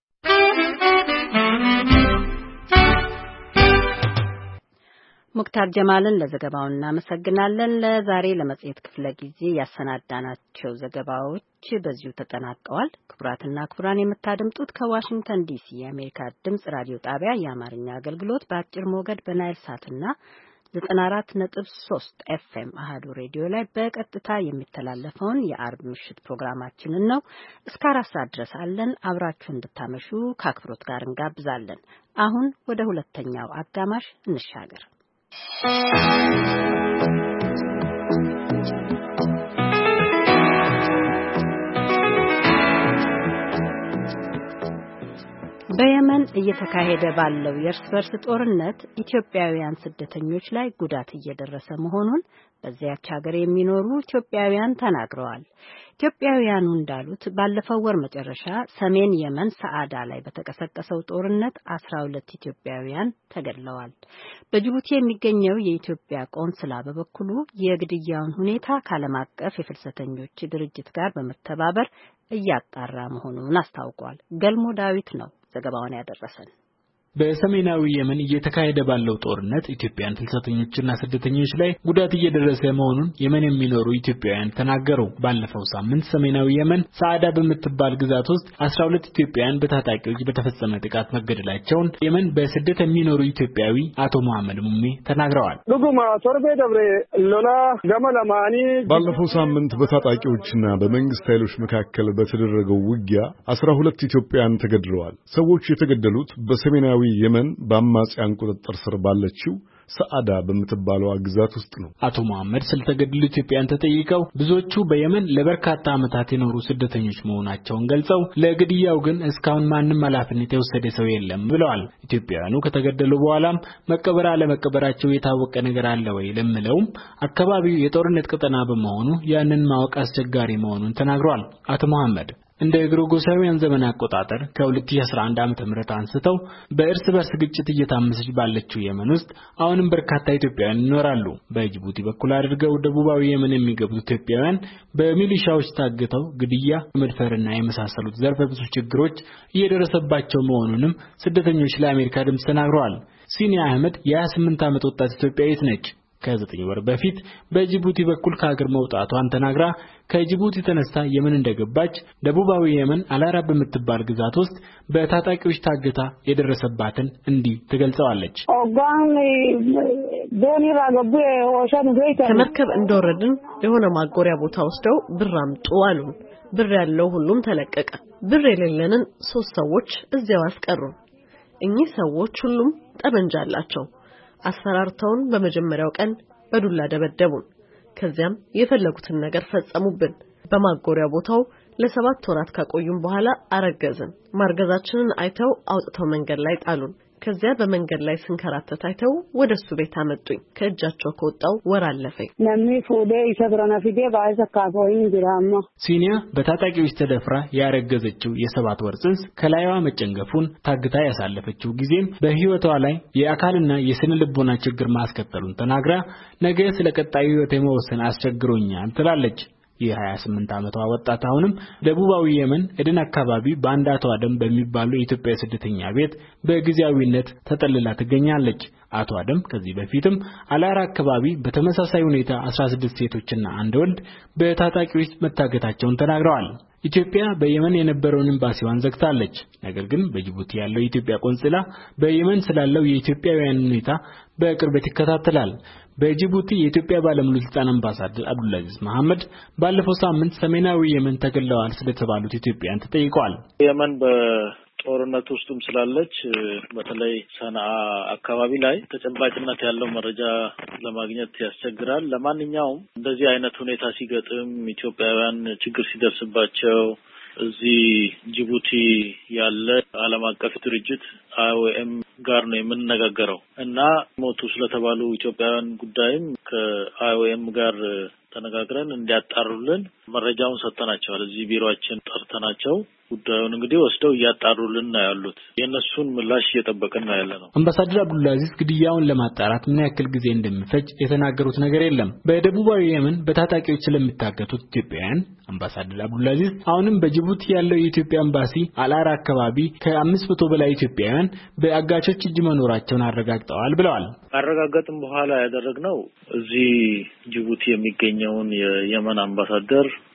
ሙክታር ጀማልን ለዘገባው እናመሰግናለን። ለዛሬ ለመጽሔት ክፍለ ጊዜ ያሰናዳናቸው ዘገባዎች በዚሁ ተጠናቀዋል። ክቡራትና ክቡራን የምታደምጡት ከዋሽንግተን ዲሲ የአሜሪካ ድምጽ ራዲዮ ጣቢያ የአማርኛ አገልግሎት በአጭር ሞገድ በናይል ሳትና 94.3 FM አሃዱ ሬዲዮ ላይ በቀጥታ የሚተላለፈውን የአርብ ምሽት ፕሮግራማችንን ነው። እስከ 4 ሰዓት ድረስ አለን። አብራችሁ እንድታመሹ ከአክብሮት ጋር እንጋብዛለን። አሁን ወደ ሁለተኛው አጋማሽ እንሻገር። በየመን እየተካሄደ ባለው የእርስ በርስ ጦርነት ኢትዮጵያውያን ስደተኞች ላይ ጉዳት እየደረሰ መሆኑን በዚያች ሀገር የሚኖሩ ኢትዮጵያውያን ተናግረዋል። ኢትዮጵያውያኑ እንዳሉት ባለፈው ወር መጨረሻ ሰሜን የመን ሰዓዳ ላይ በተቀሰቀሰው ጦርነት 12 ኢትዮጵያውያን ተገድለዋል። በጅቡቲ የሚገኘው የኢትዮጵያ ቆንስላ በበኩሉ የግድያውን ሁኔታ ከዓለም አቀፍ የፍልሰተኞች ድርጅት ጋር በመተባበር እያጣራ መሆኑን አስታውቋል። ገልሞ ዳዊት ነው ዘገባውን ያደረሰን። በሰሜናዊ የመን እየተካሄደ ባለው ጦርነት ኢትዮጵያን ፍልሰተኞችና ስደተኞች ላይ ጉዳት እየደረሰ መሆኑን የመን የሚኖሩ ኢትዮጵያውያን ተናገሩ። ባለፈው ሳምንት ሰሜናዊ የመን ሰዓዳ በምትባል ግዛት ውስጥ 12 ኢትዮጵያውያን በታጣቂዎች በተፈጸመ ጥቃት መገደላቸውን የመን በስደት የሚኖሩ ኢትዮጵያዊ አቶ መሐመድ ሙሜ ተናግረዋል። ባለፈው ሳምንት በታጣቂዎችና በመንግስት ኃይሎች መካከል በተደረገው ውጊያ 12 ኢትዮጵያውያን ተገድለዋል። ሰዎች የተገደሉት በሰሜናዊ የመን በአማጽያን ቁጥጥር ስር ባለችው ሰዓዳ በምትባለው ግዛት ውስጥ ነው። አቶ መሐመድ ስለተገደሉ ኢትዮጵያውያን ተጠይቀው ብዙዎቹ በየመን ለበርካታ ዓመታት የኖሩ ስደተኞች መሆናቸውን ገልጸው ለግድያው ግን እስካሁን ማንም ኃላፊነት የወሰደ ሰው የለም ብለዋል። ኢትዮጵያውያኑ ከተገደሉ በኋላም መቀበር አለመቀበራቸው የታወቀ ነገር አለ ወይ ለምለውም አካባቢው የጦርነት ቀጠና በመሆኑ ያንን ማወቅ አስቸጋሪ መሆኑን ተናግረዋል። አቶ መሐመድ እንደ ግሮጎሳውያን ዘመን አቆጣጠር ከ2011 ዓ.ም አንስተው በእርስ በርስ ግጭት እየታመሰች ባለችው የመን ውስጥ አሁንም በርካታ ኢትዮጵያውያን ይኖራሉ። በጅቡቲ በኩል አድርገው ደቡባዊ የመን የሚገቡት ኢትዮጵያውያን በሚሊሻዎች ታግተው ግድያ፣ መድፈርና የመሳሰሉት ዘርፈ ብዙ ችግሮች እየደረሰባቸው መሆኑንም ስደተኞች ለአሜሪካ ድምፅ ተናግረዋል። ሲኒያ አህመድ የ28 ዓመት ወጣት ኢትዮጵያዊት ነች። ከ9 ወር በፊት በጅቡቲ በኩል ከሀገር መውጣቷን ተናግራ ከጅቡቲ ተነስታ የመን እንደገባች ደቡባዊ የመን አላራ በምትባል ግዛት ውስጥ በታጣቂዎች ታግታ የደረሰባትን እንዲህ ትገልጸዋለች። ከመርከብ እንደወረድን የሆነ ማጎሪያ ቦታ ወስደው ብር አምጡ አሉን። ብር ያለው ሁሉም ተለቀቀ። ብር የሌለንን 3 ሰዎች እዚያው አስቀሩን። እኚህ ሰዎች ሁሉም ጠመንጃ አላቸው። አስፈራርተውን በመጀመሪያው ቀን በዱላ ደበደቡን። ከዚያም የፈለጉትን ነገር ፈጸሙብን። በማጎሪያ ቦታው ለ7 ወራት ካቆዩን በኋላ አረገዝን። ማርገዛችንን አይተው አውጥተው መንገድ ላይ ጣሉን። ከዚያ በመንገድ ላይ ስንከራተት አይተው ወደሱ ቤት አመጡኝ። ከእጃቸው ከወጣው ወር አለፈኝ። ሲኒያ በታጣቂዎች ተደፍራ ያረገዘችው የ7 ወር ጽንስ ከላይዋ መጨንገፉን ታግታ ያሳለፈችው ጊዜም በህይወቷ ላይ የአካልና የስነ ልቦና ችግር ማስከተሉን ተናግራ ነገ ስለቀጣዩ ህይወት መወሰን አስቸግሮኛል ትላለች። የ28 ዓመቷ ወጣት አሁንም ደቡባዊ የመን ኤደን አካባቢ በአንዳቷ አደም በሚባለው የኢትዮጵያ ስደተኛ ቤት በጊዜያዊነት ተጠልላ ትገኛለች። አቶ አደም ከዚህ በፊትም አላራ አካባቢ በተመሳሳይ ሁኔታ 16 ሴቶችና አንድ ወንድ በታጣቂዎች መታገታቸውን ተናግረዋል። ኢትዮጵያ በየመን የነበረውን ኤምባሲዋን ዘግታለች። ነገር ግን በጅቡቲ ያለው የኢትዮጵያ ቆንስላ በየመን ስላለው የኢትዮጵያውያን ሁኔታ በቅርበት ይከታተላል። በጅቡቲ የኢትዮጵያ ባለሙሉ ስልጣን አምባሳደር አብዱልአዚዝ መሐመድ ባለፈው ሳምንት ሰሜናዊ የመን ተገለዋል ስለተባሉት ኢትዮጵያውያን ተጠይቀዋል። የመን ጦርነት ውስጥም ስላለች በተለይ ሰንዓ አካባቢ ላይ ተጨባጭነት ያለው መረጃ ለማግኘት ያስቸግራል። ለማንኛውም እንደዚህ አይነት ሁኔታ ሲገጥም ኢትዮጵያውያን ችግር ሲደርስባቸው እዚህ ጅቡቲ ያለ ዓለም አቀፍ ድርጅት IOM ጋር ነው የምንነጋገረው እና ሞቱ ስለተባሉ ኢትዮጵያውያን ጉዳይም ከIOM ጋር ተነጋግረን እንዲያጣሩልን መረጃውን ሰጥተናቸዋል። እዚህ ቢሮአችን ጠርተናቸው ጉዳዩን እንግዲህ ወስደው እያጣሩልን ነው ያሉት። የነሱን ምላሽ እየጠበቅን ነው ያለነው። አምባሳደር አብዱልአዚዝ ግድያውን ለማጣራት ምን ያክል ጊዜ እንደሚፈጅ የተናገሩት ነገር የለም። በደቡባዊ የመን በታጣቂዎች ስለሚታገቱት ኢትዮጵያውያን አምባሳደር አብዱልአዚዝ አሁንም በጅቡቲ ያለው የኢትዮጵያ ኤምባሲ አላራ አካባቢ ከ500 በላይ ኢትዮጵያውያን በአጋቾች እጅ መኖራቸውን አረጋግጠዋል ብለዋል። አረጋገጥን በኋላ ያደረግነው እዚህ ጅቡቲ የሚገኘውን የየመን አምባሳደር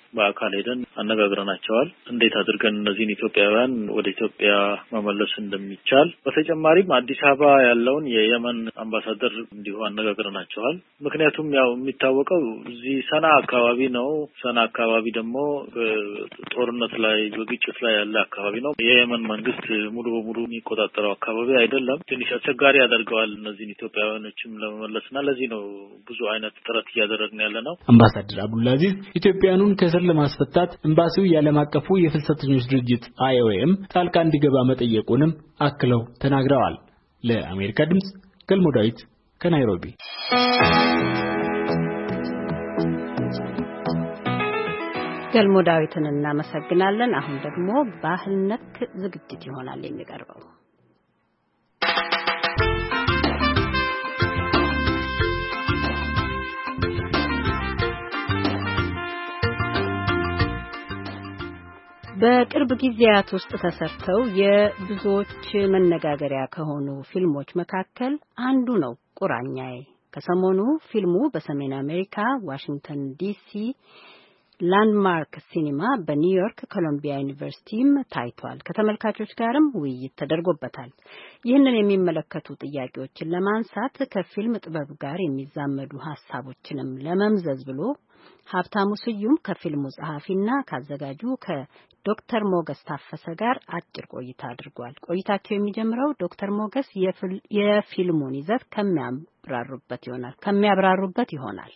በአካል ሄደን አነጋግረናቸዋል። እንዴት አድርገን እነዚህን ኢትዮጵያውያን ወደ ኢትዮጵያ መመለስ እንደሚቻል። በተጨማሪም አዲስ አበባ ያለውን የየመን አምባሳደር እንዲሁ አነጋግረናቸዋል። ምክንያቱም ያው የሚታወቀው እዚህ ሰና አካባቢ ነው። ሰና አካባቢ ደግሞ ጦርነት ላይ በግጭት ላይ ያለ አካባቢ ነው። የየመን መንግስት ሙሉ በሙሉ የሚቆጣጠረው አካባቢ አይደለም። ትንሽ አስቸጋሪ ያደርገዋል እነዚህን ኢትዮጵያውያኖችም ለመመለስና ለዚህ ነው ብዙ አይነት ጥረት እያደረግን ያለነው። አምባሳደር አብዱልአዚዝ ኢትዮጵያኑን ከእስር ለማስፈታት ኤምባሲው የዓለም አቀፉ የፍልሰተኞች ድርጅት IOM ጣልቃ እንዲገባ መጠየቁንም አክለው ተናግረዋል። ለአሜሪካ ድምጽ ገልሞ ዳዊት ከናይሮቢ። ገልሞ ዳዊትን እናመሰግናለን። አሁን ደግሞ ባህል ነክ ዝግጅት ይሆናል የሚቀርበው። በቅርብ ጊዜያት ውስጥ ተሰርተው የብዙዎች መነጋገሪያ ከሆኑ ፊልሞች መካከል አንዱ ነው ቁራኛዬ። ከሰሞኑ ፊልሙ በሰሜን አሜሪካ ዋሽንግተን ዲሲ ላንድማርክ ሲኒማ በኒውዮርክ ኮሎምቢያ ዩኒቨርሲቲም ታይቷል። ከተመልካቾች ጋርም ውይይት ተደርጎበታል። ይህንን የሚመለከቱ ጥያቄዎችን ለማንሳት ከፊልም ጥበብ ጋር የሚዛመዱ ሐሳቦችንም ለመምዘዝ ብሎ ሀብታሙ ስዩም ከፊልሙ ጸሐፊና ካዘጋጁ ከዶክተር ሞገስ ታፈሰ ጋር አጭር ቆይታ አድርጓል። ቆይታቸው የሚጀምረው ዶክተር ሞገስ የፊልሙን ይዘት ከሚያብራሩበት ይሆናል።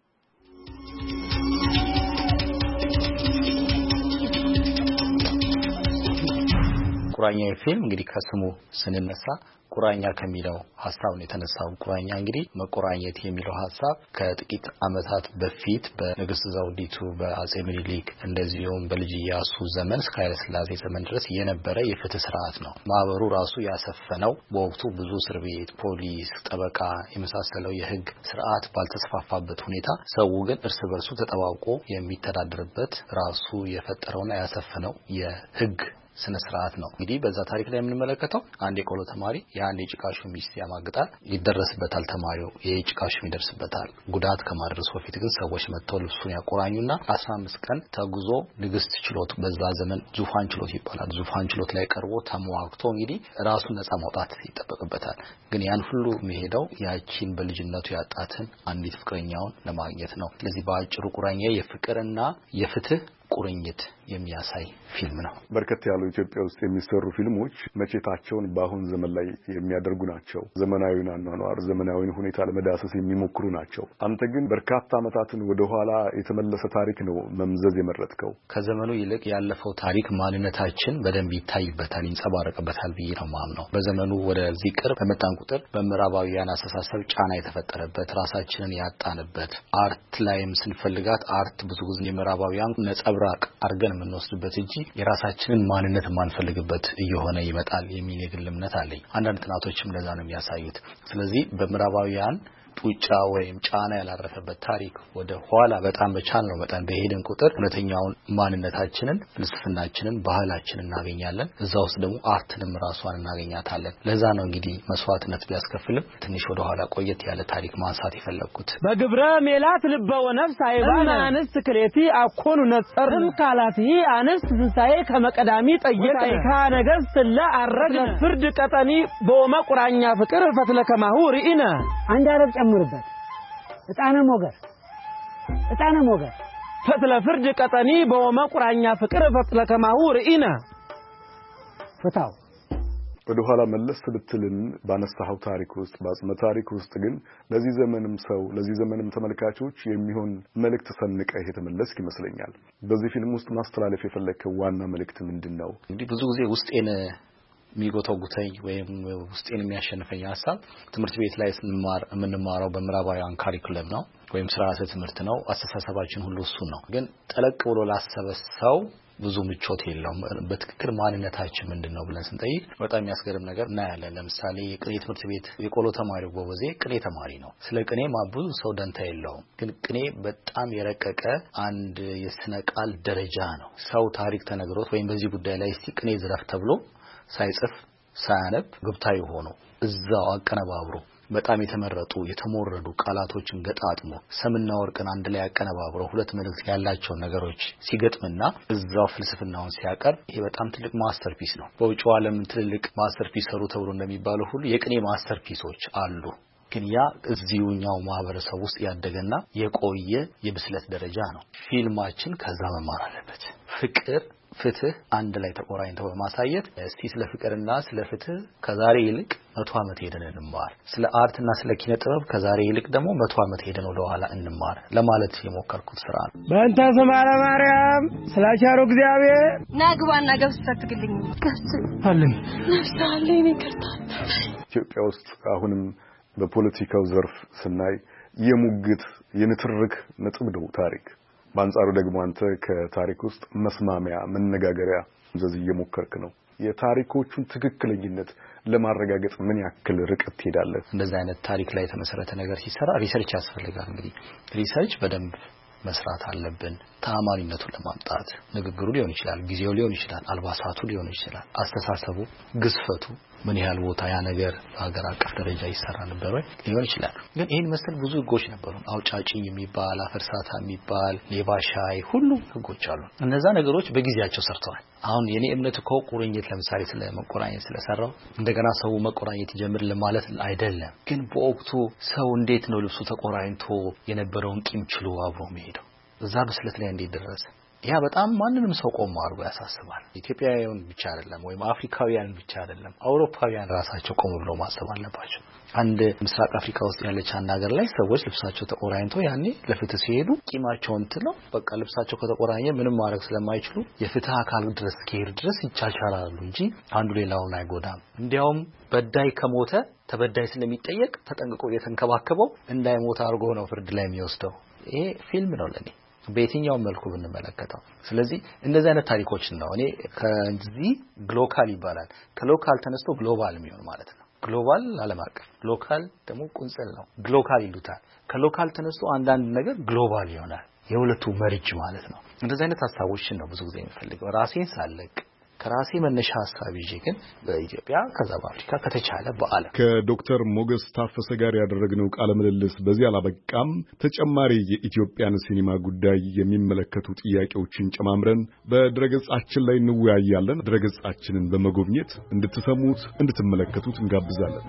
ቁራኛ ፊልም እንግዲህ ከስሙ ስንነሳ ቁራኛ ከሚለው ሐሳብ ነው የተነሳው። ቁራኛ እንግዲህ መቆራኘት የሚለው ሐሳብ ከጥቂት ዓመታት በፊት በንግስት ዘውዲቱ በአጼ ምኒልክ እንደዚሁም በልጅ ኢያሱ ዘመን እስከ ኃይለ ሥላሴ ዘመን ድረስ የነበረ የፍትህ ስርዓት ነው። ማህበሩ ራሱ ያሰፈነው በወቅቱ ብዙ እስር ቤት፣ ፖሊስ፣ ጠበቃ የመሳሰለው የህግ ስርዓት ባልተስፋፋበት ሁኔታ ሰው ግን እርስ በርሱ ተጠባብቆ የሚተዳደርበት ራሱ የፈጠረውና ያሰፈነው የህግ ስነ ስርዓት ነው። እንግዲህ በዛ ታሪክ ላይ የምንመለከተው አንድ የቆሎ ተማሪ የአንድ የጭቃሹ ሚስት ያማግጣል፣ ይደረስበታል። ተማሪው የጭቃሹ ይደርስበታል። ጉዳት ከማድረሱ በፊት ግን ሰዎች መጥተው ልብሱን ያቆራኙና 15 ቀን ተጉዞ ንግስት ችሎት፣ በዛ ዘመን ዙፋን ችሎት ይባላል፣ ዙፋን ችሎት ላይ ቀርቦ ተሟግቶ እንግዲህ ራሱን ነፃ ማውጣት ይጠበቅበታል። ግን ያን ሁሉ የሚሄደው ያቺን በልጅነቱ ያጣትን አንዲት ፍቅረኛውን ለማግኘት ነው። ስለዚህ በአጭሩ ቁራኛ የፍቅርና የፍትህ ቁርኝት የሚያሳይ ፊልም ነው። በርከት ያሉ ኢትዮጵያ ውስጥ የሚሰሩ ፊልሞች መቼታቸውን በአሁን ዘመን ላይ የሚያደርጉ ናቸው። ዘመናዊውን አኗኗር፣ ዘመናዊውን ሁኔታ ለመዳሰስ የሚሞክሩ ናቸው። አንተ ግን በርካታ ዓመታትን ወደ ኋላ የተመለሰ ታሪክ ነው መምዘዝ የመረጥከው። ከዘመኑ ይልቅ ያለፈው ታሪክ ማንነታችን በደንብ ይታይበታል፣ ይንጸባረቅበታል ብዬ ነው የማምነው። በዘመኑ ወደዚህ ቅርብ በመጣን ቁጥር በምዕራባውያን አስተሳሰብ ጫና የተፈጠረበት፣ ራሳችንን ያጣንበት፣ አርት ላይም ስንፈልጋት አርት ብዙ ጊዜ የምዕራባውያን ነጸብራቅ አርገን የምንወስድበት እንጂ የራሳችንን ማንነት ማንፈልግበት እየሆነ ይመጣል የሚል የግል እምነት አለኝ። አንዳንድ ጥናቶችም እንደዛ ነው የሚያሳዩት። ስለዚህ በምዕራባውያን ጡጫ ወይም ጫና ያላረፈበት ታሪክ ወደ ኋላ በጣም በቻልነው መጠን በሄድን ቁጥር እውነተኛውን ማንነታችንን፣ ፍልስፍናችንን፣ ባህላችንን እናገኛለን። እዛ ውስጥ ደግሞ አርትንም ራሷን እናገኛታለን። ለዛ ነው እንግዲህ መስዋዕትነት ቢያስከፍልም ትንሽ ወደ ኋላ ቆየት ያለ ታሪክ ማንሳት የፈለኩት። በግብረ ሜላት ልበወ ነፍስ አይባና አንስት ክሌቲ አኮኑ ነጸር ካላት አንስት ትንሳኤ ከመቀዳሚ ጠየቀ ካነገስ ለአረግ ፍርድ ቀጠኒ በወመ ቁራኛ ፍቅር ፈትለከማሁ ሪኢነ አንድ አረብ ጨምርበት እጣነ ሞገር ፈትለ ፍርድ ቀጠኒ በወመ ቁራኛ ፍቅር ፈትለከማሁ ሪኢነ ፍታው ወደ ኋላ መለስ ብትልን ባነሳው ታሪክ ውስጥ ባጽመ ታሪክ ውስጥ ግን ለዚህ ዘመንም ሰው ለዚህ ዘመንም ተመልካቾች የሚሆን መልእክት ሰንቀህ የተመለስክ ይመስለኛል። በዚህ ፊልም ውስጥ ማስተላለፍ የፈለከው ዋና መልእክት ምንድነው? እንግዲህ ብዙ ጊዜ ውስጤን የሚጎተጉተኝ ወይም ውስጤን የሚያሸንፈኝ ሐሳብ ትምህርት ቤት ላይ የምንማረው በምዕራባውያን ካሪኩለም ነው ወይም ስርዓተ ትምህርት ነው። አስተሳሰባችን ሁሉ እሱ ነው። ግን ጠለቅ ብሎ ላሰበ ሰው ብዙ ምቾት የለውም። በትክክል ማንነታችን ምንድነው ብለን ስንጠይቅ በጣም የሚያስገርም ነገር እናያለን። ለምሳሌ የቅኔ ትምህርት ቤት የቆሎ ተማሪው ጎበዜ ቅኔ ተማሪ ነው። ስለ ቅኔ ብዙ ሰው ደንታ የለውም። ግን ቅኔ በጣም የረቀቀ አንድ የስነ ቃል ደረጃ ነው። ሰው ታሪክ ተነግሮት ወይም በዚህ ጉዳይ ላይ እስቲ ቅኔ ዝረፍ ተብሎ ሳይጽፍ ሳያነብ ግብታዊ ሆኖ እዛው አቀነባብሮ በጣም የተመረጡ የተሞረዱ ቃላቶችን ገጣጥሞ ሰምና ወርቅን አንድ ላይ ያቀነባብሮ ሁለት መልእክት ያላቸው ነገሮች ሲገጥምና እዛው ፍልስፍናውን ሲያቀርብ ይሄ በጣም ትልቅ ማስተርፒስ ነው። በውጭው ዓለም ትልቅ ማስተርፒስ ሰሩ ተብሎ እንደሚባለው ሁሉ የቅኔ ማስተርፒሶች አሉ። ግን ያ እዚሁኛው ማህበረሰብ ውስጥ ያደገና የቆየ የብስለት ደረጃ ነው። ፊልማችን ከዛ መማር አለበት። ፍቅር፣ ፍትህ አንድ ላይ ተቆራኝተው በማሳየት እስቲ ስለ ፍቅርና ስለ ፍትህ ከዛሬ ይልቅ 100 ዓመት ሄደን እንማር፣ ስለ አርትና ስለ ኪነ ጥበብ ከዛሬ ይልቅ ደግሞ 100 ዓመት ሄደን ወደ ኋላ እንማር ለማለት የሞከርኩት ስራ ነው። በእንተ ስማ ለማርያም ስላቻሩ እግዚአብሔር ናግባና ገብስ ተትግልኝ ገብስ አለኝ ነፍሳለኝ ይከርታ ኢትዮጵያ ውስጥ አሁንም በፖለቲካው ዘርፍ ስናይ የሙግት የንትርክ ነጥብ ነው ታሪክ። በአንጻሩ ደግሞ አንተ ከታሪክ ውስጥ መስማሚያ መነጋገሪያ እንደዚህ እየሞከርክ ነው። የታሪኮቹን ትክክለኝነት ለማረጋገጥ ምን ያክል ርቀት ትሄዳለህ? እንደዚህ አይነት ታሪክ ላይ የተመሰረተ ነገር ሲሰራ ሪሰርች ያስፈልጋል። እንግዲህ ሪሰርች በደንብ መስራት አለብን። ተአማኒነቱን ለማምጣት ንግግሩ ሊሆን ይችላል፣ ጊዜው ሊሆን ይችላል፣ አልባሳቱ ሊሆን ይችላል፣ አስተሳሰቡ፣ ግዝፈቱ ምን ያህል ቦታ ያ ነገር በአገር አቀፍ ደረጃ ይሰራ ነበር ወይ ሊሆን ይችላል። ግን ይሄን መሰል ብዙ ህጎች ነበሩ። አውጫጭኝ የሚባል አፈርሳታ የሚባል ሌባሻይ ሁሉ ህጎች አሉ። እነዛ ነገሮች በጊዜያቸው ሰርተዋል። አሁን የኔ እምነት እኮ ቁርኝት ለምሳሌ ስለ መቆራኘት ስለሰራው እንደገና ሰው መቆራኘት ይጀምር ለማለት አይደለም። ግን በወቅቱ ሰው እንዴት ነው ልብሱ ተቆራኝቶ የነበረውን ቂም ችሎ አብሮ የሚሄደው? እዛ ብስለት ላይ እንዴት ደረሰ? ያ በጣም ማንንም ሰው ቆም አድርጎ ያሳስባል። ኢትዮጵያውያን ብቻ አይደለም ወይም አፍሪካውያን ብቻ አይደለም፣ አውሮፓውያን ራሳቸው ቆም ብለው ማሰብ አለባቸው። አንድ ምስራቅ አፍሪካ ውስጥ ያለች አንድ ሀገር ላይ ሰዎች ልብሳቸው ተቆራኝቶ ያኔ ለፍትህ ሲሄዱ ቂማቸውን ትለው በቃ ልብሳቸው ከተቆራኘ ምንም ማድረግ ስለማይችሉ የፍትህ አካል ድረስ ከሄድ ድረስ ይቻቻላሉ እንጂ አንዱ ሌላውን አይጎዳም። እንዲያውም በዳይ ከሞተ ተበዳይ ስለሚጠየቅ ተጠንቅቆ የተንከባከበው እንዳይሞት አድርጎ ነው ፍርድ ላይ የሚወስደው። ይሄ ፊልም ነው ለኔ በየትኛው መልኩ ብንመለከተው። ስለዚህ እንደዚህ አይነት ታሪኮችን ነው እኔ ከዚህ ግሎካል ይባላል ከሎካል ተነስቶ ግሎባል የሚሆን ማለት ነው። ግሎባል ዓለም አቀፍ፣ ሎካል ደግሞ ቁንጽል ነው። ግሎካል ይሉታል። ከሎካል ተነስቶ አንዳንድ ነገር ግሎባል ይሆናል። የሁለቱ መርጅ ማለት ነው። እንደዚህ አይነት ሐሳቦችን ነው ብዙ ጊዜ የሚፈልገው ራሴን ሳለቅ ከራሴ መነሻ ሐሳብ ይዤ ግን በኢትዮጵያ ከዛ በአፍሪካ ከተቻለ በዓለም ከዶክተር ሞገስ ታፈሰ ጋር ያደረግነው ቃለ ምልልስ በዚህ አላበቃም። ተጨማሪ የኢትዮጵያን ሲኒማ ጉዳይ የሚመለከቱ ጥያቄዎችን ጨማምረን በድረገጻችን ላይ እንወያያለን። ድረገጻችንን በመጎብኘት እንድትሰሙት እንድትመለከቱት እንጋብዛለን።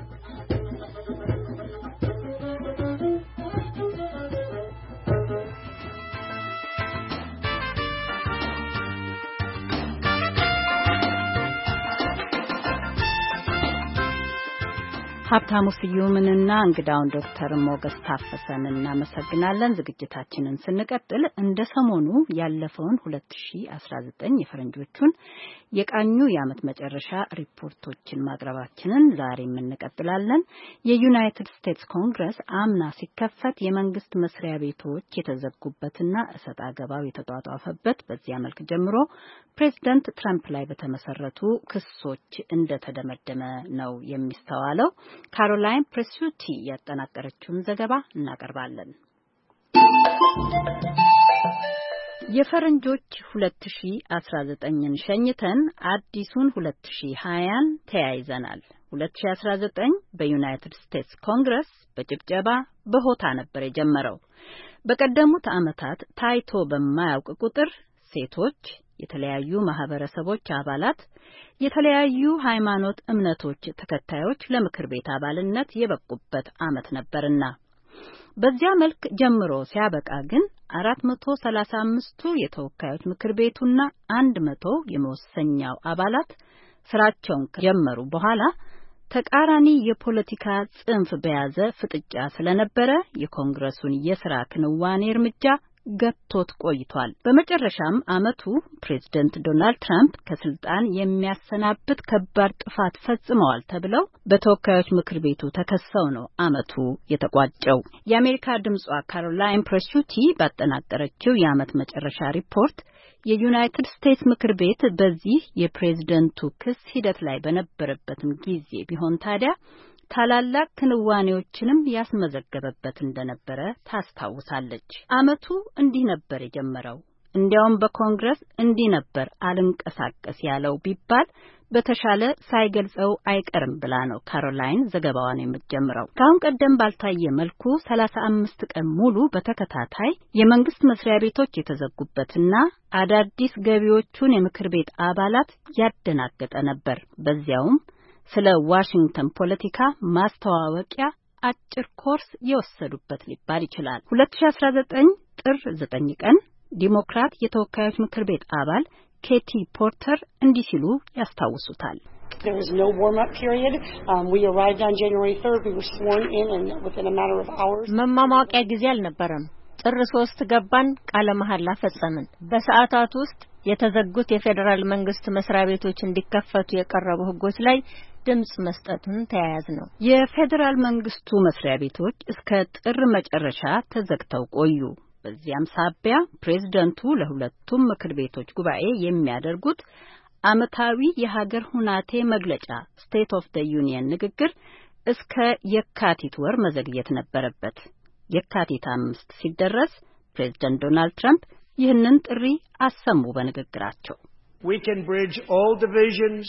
ሀብታሙ ስዩምንና እንግዳውን ዶክተር ሞገስ ታፈሰን እናመሰግናለን። ዝግጅታችንን ስንቀጥል እንደ ሰሞኑ ያለፈውን 2019 የፈረንጆቹን የቃኙ የዓመት መጨረሻ ሪፖርቶችን ማቅረባችንን ዛሬም እንቀጥላለን። የዩናይትድ ስቴትስ ኮንግረስ አምና ሲከፈት የመንግስት መስሪያ ቤቶች የተዘጉበትና እሰጥ አገባው የተጧጧፈበት በዚያ መልክ ጀምሮ ፕሬዚደንት ትራምፕ ላይ በተመሰረቱ ክሶች እንደተደመደመ ነው የሚስተዋለው። ካሮላይን ፕሬሱቲ ያጠናቀረችውን ዘገባ እናቀርባለን። የፈረንጆች 2019ን ሸኝተን አዲሱን 2020ን ተያይዘናል። 2019 በዩናይትድ ስቴትስ ኮንግረስ በጭብጨባ በሆታ ነበር የጀመረው። በቀደሙት ዓመታት ታይቶ በማያውቅ ቁጥር ሴቶች፣ የተለያዩ ማህበረሰቦች አባላት፣ የተለያዩ ሃይማኖት እምነቶች ተከታዮች ለምክር ቤት አባልነት የበቁበት ዓመት ነበርና በዚያ መልክ ጀምሮ ሲያበቃ ግን 435ቱ የተወካዮች ምክር ቤቱና 100 የመወሰኛው አባላት ስራቸውን ከጀመሩ በኋላ ተቃራኒ የፖለቲካ ጽንፍ በያዘ ፍጥጫ ስለነበረ የኮንግረሱን የሥራ ክንዋኔ እርምጃ ገጥቶት ቆይቷል። በመጨረሻም ዓመቱ ፕሬዝዳንት ዶናልድ ትራምፕ ከስልጣን የሚያሰናብት ከባድ ጥፋት ፈጽመዋል ተብለው በተወካዮች ምክር ቤቱ ተከሰው ነው ዓመቱ የተቋጨው። የአሜሪካ ድምጿ ካሮላይን ፕሬሱቲ ባጠናቀረችው የዓመት መጨረሻ ሪፖርት የዩናይትድ ስቴትስ ምክር ቤት በዚህ የፕሬዝዳንቱ ክስ ሂደት ላይ በነበረበትም ጊዜ ቢሆን ታዲያ ታላላቅ ክንዋኔዎችንም ያስመዘገበበት እንደነበረ ታስታውሳለች። ዓመቱ እንዲህ ነበር የጀመረው። እንዲያውም በኮንግረስ እንዲህ ነበር አልንቀሳቀስ ያለው ቢባል በተሻለ ሳይገልጸው አይቀርም ብላ ነው ካሮላይን ዘገባዋን የምትጀምረው። ከአሁን ቀደም ባልታየ መልኩ 35 ቀን ሙሉ በተከታታይ የመንግስት መስሪያ ቤቶች የተዘጉበትና አዳዲስ ገቢዎቹን የምክር ቤት አባላት ያደናገጠ ነበር። በዚያውም ስለ ዋሽንግተን ፖለቲካ ማስተዋወቂያ አጭር ኮርስ የወሰዱበት ሊባል ይችላል። 2019 ጥር 9 ቀን ዲሞክራት የተወካዮች ምክር ቤት አባል ኬቲ ፖርተር እንዲህ ሲሉ ያስታውሱታል። There was no warm-up period. We arrived on January 3rd. We were sworn in and within a matter of hours. መማማቂያ ጊዜ አልነበረም። ጥር 3 ገባን፣ ቃለ መሐላ ፈጸምን። በሰዓታት ውስጥ የተዘጉት የፌዴራል መንግስት መስሪያ ቤቶች እንዲከፈቱ የቀረቡ ህጎች ላይ ድምጽ መስጠቱን ተያያዝ ነው። የፌዴራል መንግስቱ መስሪያ ቤቶች እስከ ጥር መጨረሻ ተዘግተው ቆዩ። በዚያም ሳቢያ ፕሬዝዳንቱ ለሁለቱም ምክር ቤቶች ጉባኤ የሚያደርጉት አመታዊ የሀገር ሁናቴ መግለጫ ስቴት ኦፍ ዘ ዩኒየን ንግግር እስከ የካቲት ወር መዘግየት ነበረበት። የካቲት 5 ሲደረስ ፕሬዝዳንት ዶናልድ ትራምፕ ይህንን ጥሪ አሰሙ በንግግራቸው። We can bridge old divisions,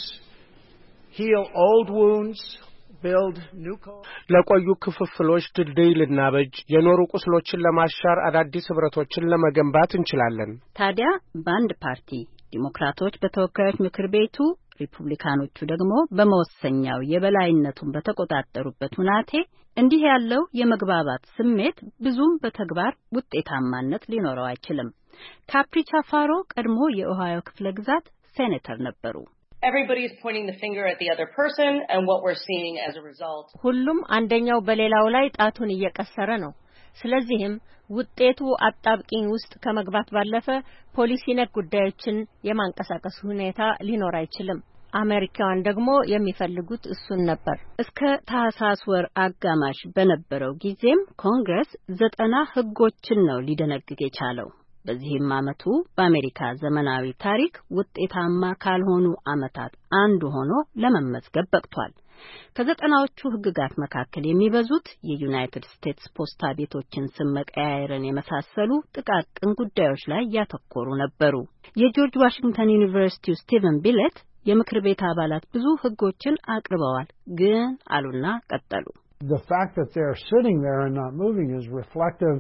heal old wounds, build new ለቆዩ ክፍፍሎች ድልድይ ልናበጅ፣ የኖሩ ቁስሎችን ለማሻር አዳዲስ ህብረቶችን ለመገንባት እንችላለን። ታዲያ በአንድ ፓርቲ ዲሞክራቶች በተወካዮች ምክር ቤቱ፣ ሪፑብሊካኖቹ ደግሞ በመወሰኛው የበላይነቱን በተቆጣጠሩበት ሁናቴ እንዲህ ያለው የመግባባት ስሜት ብዙም በተግባር ውጤታማነት ሊኖረው አይችልም። ካፕሪቻ ፋሮ ቀድሞ የኦሃዮ ክፍለ ግዛት ሴኔተር ነበሩ። Everybody is pointing the finger at the other person, and what we're seeing as a result. ሁሉም አንደኛው በሌላው ላይ ጣቱን እየቀሰረ ነው። ስለዚህም ውጤቱ አጣብቂኝ ውስጥ ከመግባት ባለፈ ፖሊሲ ነክ ጉዳዮችን የማንቀሳቀስ ሁኔታ ሊኖር አይችልም። አሜሪካውያን ደግሞ የሚፈልጉት እሱን ነበር። እስከ ታህሳስ ወር አጋማሽ በነበረው ጊዜም ኮንግረስ 90 ህጎችን ነው ሊደነግግ የቻለው። በዚህም አመቱ በአሜሪካ ዘመናዊ ታሪክ ውጤታማ ካልሆኑ አመታት አንዱ ሆኖ ለመመዝገብ በቅቷል። ከ90ዎቹ ህግጋት መካከል የሚበዙት የዩናይትድ ስቴትስ ፖስታ ቤቶችን ስም መቀያየርን የመሳሰሉ ጥቃቅን ጉዳዮች ላይ ያተኮሩ ነበሩ። የጆርጅ ዋሽንግተን ዩኒቨርሲቲው ስቲቨን ቢሌት የምክር ቤት አባላት ብዙ ህጎችን አቅርበዋል፣ ግን አሉና ቀጠሉ። The fact that they're sitting there and not moving is reflective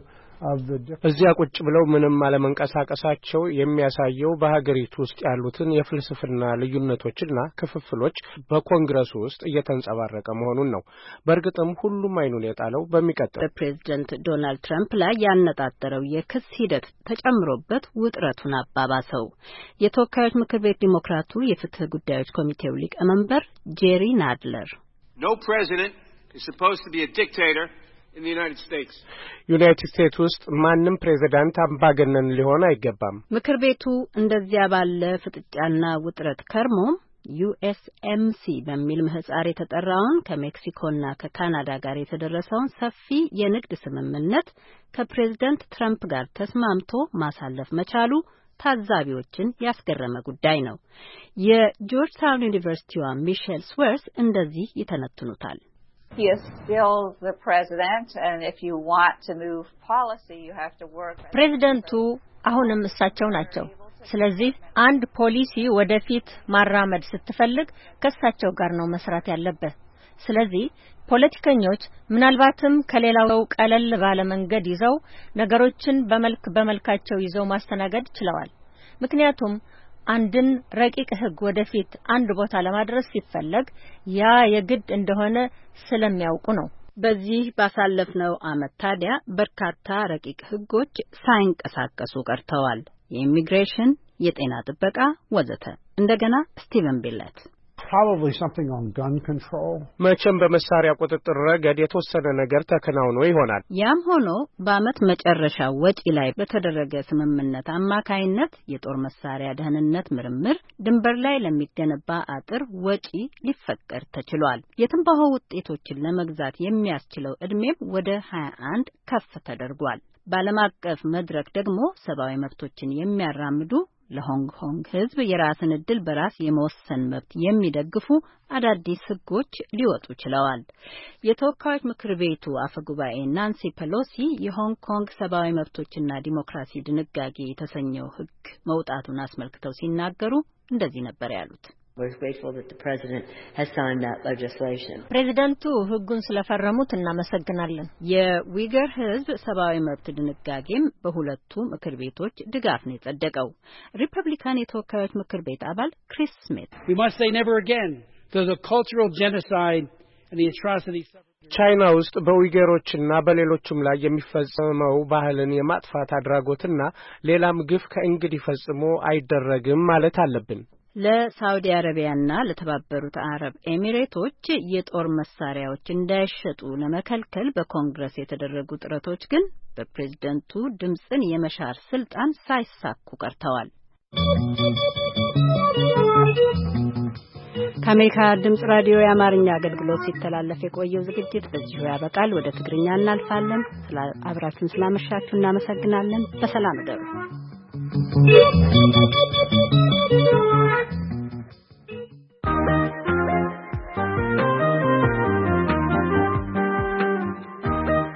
እዚያ ቁጭ ብለው ምንም አለመንቀሳቀሳቸው የሚያሳየው በሀገሪቱ ውስጥ ያሉትን የፍልስፍና ልዩነቶችና ክፍፍሎች በኮንግረሱ ውስጥ እየተንጸባረቀ መሆኑን ነው። በእርግጥም ሁሉም አይኑን የጣለው በሚቀጥለው በፕሬዝዳንት ዶናልድ ትራምፕ ላይ ያነጣጠረው የክስ ሂደት ተጨምሮበት ውጥረቱን አባባሰው። የተወካዮች ምክር ቤት ዲሞክራቱ የፍትህ ጉዳዮች ኮሚቴው ሊቀመንበር ጄሪ ናድለር No president is supposed to be a dictator in the United States. ዩናይትድ ስቴትስ ውስጥ ማንም ፕሬዝዳንት አምባገነን ሊሆን አይገባም። ምክር ቤቱ እንደዚያ ባለ ፍጥጫና ውጥረት ከርሞ USMC በሚል ምህጻር የተጠራውን ከሜክሲኮና ከካናዳ ጋር የተደረሰውን ሰፊ የንግድ ስምምነት ከፕሬዝዳንት ትራምፕ ጋር ተስማምቶ ማሳለፍ መቻሉ ታዛቢዎችን ያስገረመ ጉዳይ ነው። የጆርጅ ታውን ዩኒቨርሲቲዋ ሚሼል ስዌርስ እንደዚህ ይተነትኑታል። He is still the president, and if you want to move policy, you have to work. ፕሬዝዳንቱ አሁንም እሳቸው ናቸው። ስለዚህ አንድ ፖሊሲ ወደፊት ማራመድ ስትፈልግ ከእሳቸው ጋር ነው መስራት ያለበት። ስለዚህ ፖለቲከኞች ምናልባትም ከሌላው ቀለል ባለ መንገድ ይዘው ነገሮችን በመልካቸው ይዘው ማስተናገድ ይችላል። ምክንያቱም አንድን ረቂቅ ህግ ወደፊት አንድ ቦታ ለማድረስ ሲፈለግ ያ የግድ እንደሆነ ስለሚያውቁ ነው። በዚህ ባሳለፍነው አመት ታዲያ በርካታ ረቂቅ ህጎች ሳይንቀሳቀሱ ቀርተዋል። የኢሚግሬሽን፣ የጤና ጥበቃ ወዘተ። እንደገና ስቲቨን ቢሌት Probably something on gun control. መቼም በመሳሪያ ቁጥጥር ረገድ የተወሰነ ነገር ተከናውኖ ይሆናል። ያም ሆኖ በአመት መጨረሻ ወጪ ላይ በተደረገ ስምምነት አማካይነት የጦር መሳሪያ ደህንነት ምርምር፣ ድንበር ላይ ለሚገነባ አጥር ወጪ ሊፈቀድ ተችሏል። የትንባሆ ውጤቶችን ለመግዛት የሚያስችለው እድሜም ወደ 21 ከፍ ተደርጓል። በዓለም አቀፍ መድረክ ደግሞ ሰብአዊ መብቶችን የሚያራምዱ ለሆንግ ኮንግ ህዝብ የራስን እድል በራስ የመወሰን መብት የሚደግፉ አዳዲስ ህጎች ሊወጡ ችለዋል። የተወካዮች ምክር ቤቱ አፈጉባኤ ናንሲ ፔሎሲ የሆንግ ኮንግ ሰብአዊ መብቶችና ዲሞክራሲ ድንጋጌ የተሰኘው ህግ መውጣቱን አስመልክተው ሲናገሩ እንደዚህ ነበር ያሉት። We're grateful that the president has signed that legislation. ፕሬዝዳንቱ ሕጉን ስለፈረሙት እናመሰግናለን። የዊገር ሕዝብ ሰብአዊ መብት ድንጋጌም በሁለቱ ምክር ቤቶች ድጋፍ ነው የጸደቀው። ሪፐብሊካን የተወካዮች ምክር ቤት አባል ክሪስ ስሚት We must say never again to the cultural genocide and the atrocities. ቻይና ውስጥ በዊገሮችና በሌሎችም ላይ የሚፈጸመው ባህልን የማጥፋት አድራጎትና ሌላም ግፍ ከእንግዲህ ፈጽሞ አይደረግም ማለት አለብን። ለሳውዲ አረቢያና ለተባበሩት አረብ ኤሚሬቶች የጦር መሳሪያዎች እንዳይሸጡ ለመከልከል በኮንግረስ የተደረጉ ጥረቶች ግን በፕሬዝዳንቱ ድምጽን የመሻር ስልጣን ሳይሳኩ ቀርተዋል። ከአሜሪካ ድምጽ ራዲዮ የአማርኛ አገልግሎት ሲተላለፍ የቆየው ዝግጅት በዚሁ ያበቃል። ወደ ትግርኛ እናልፋለን። አብራችሁን ስላመሻችሁ እናመሰግናለን። በሰላም እደሩ።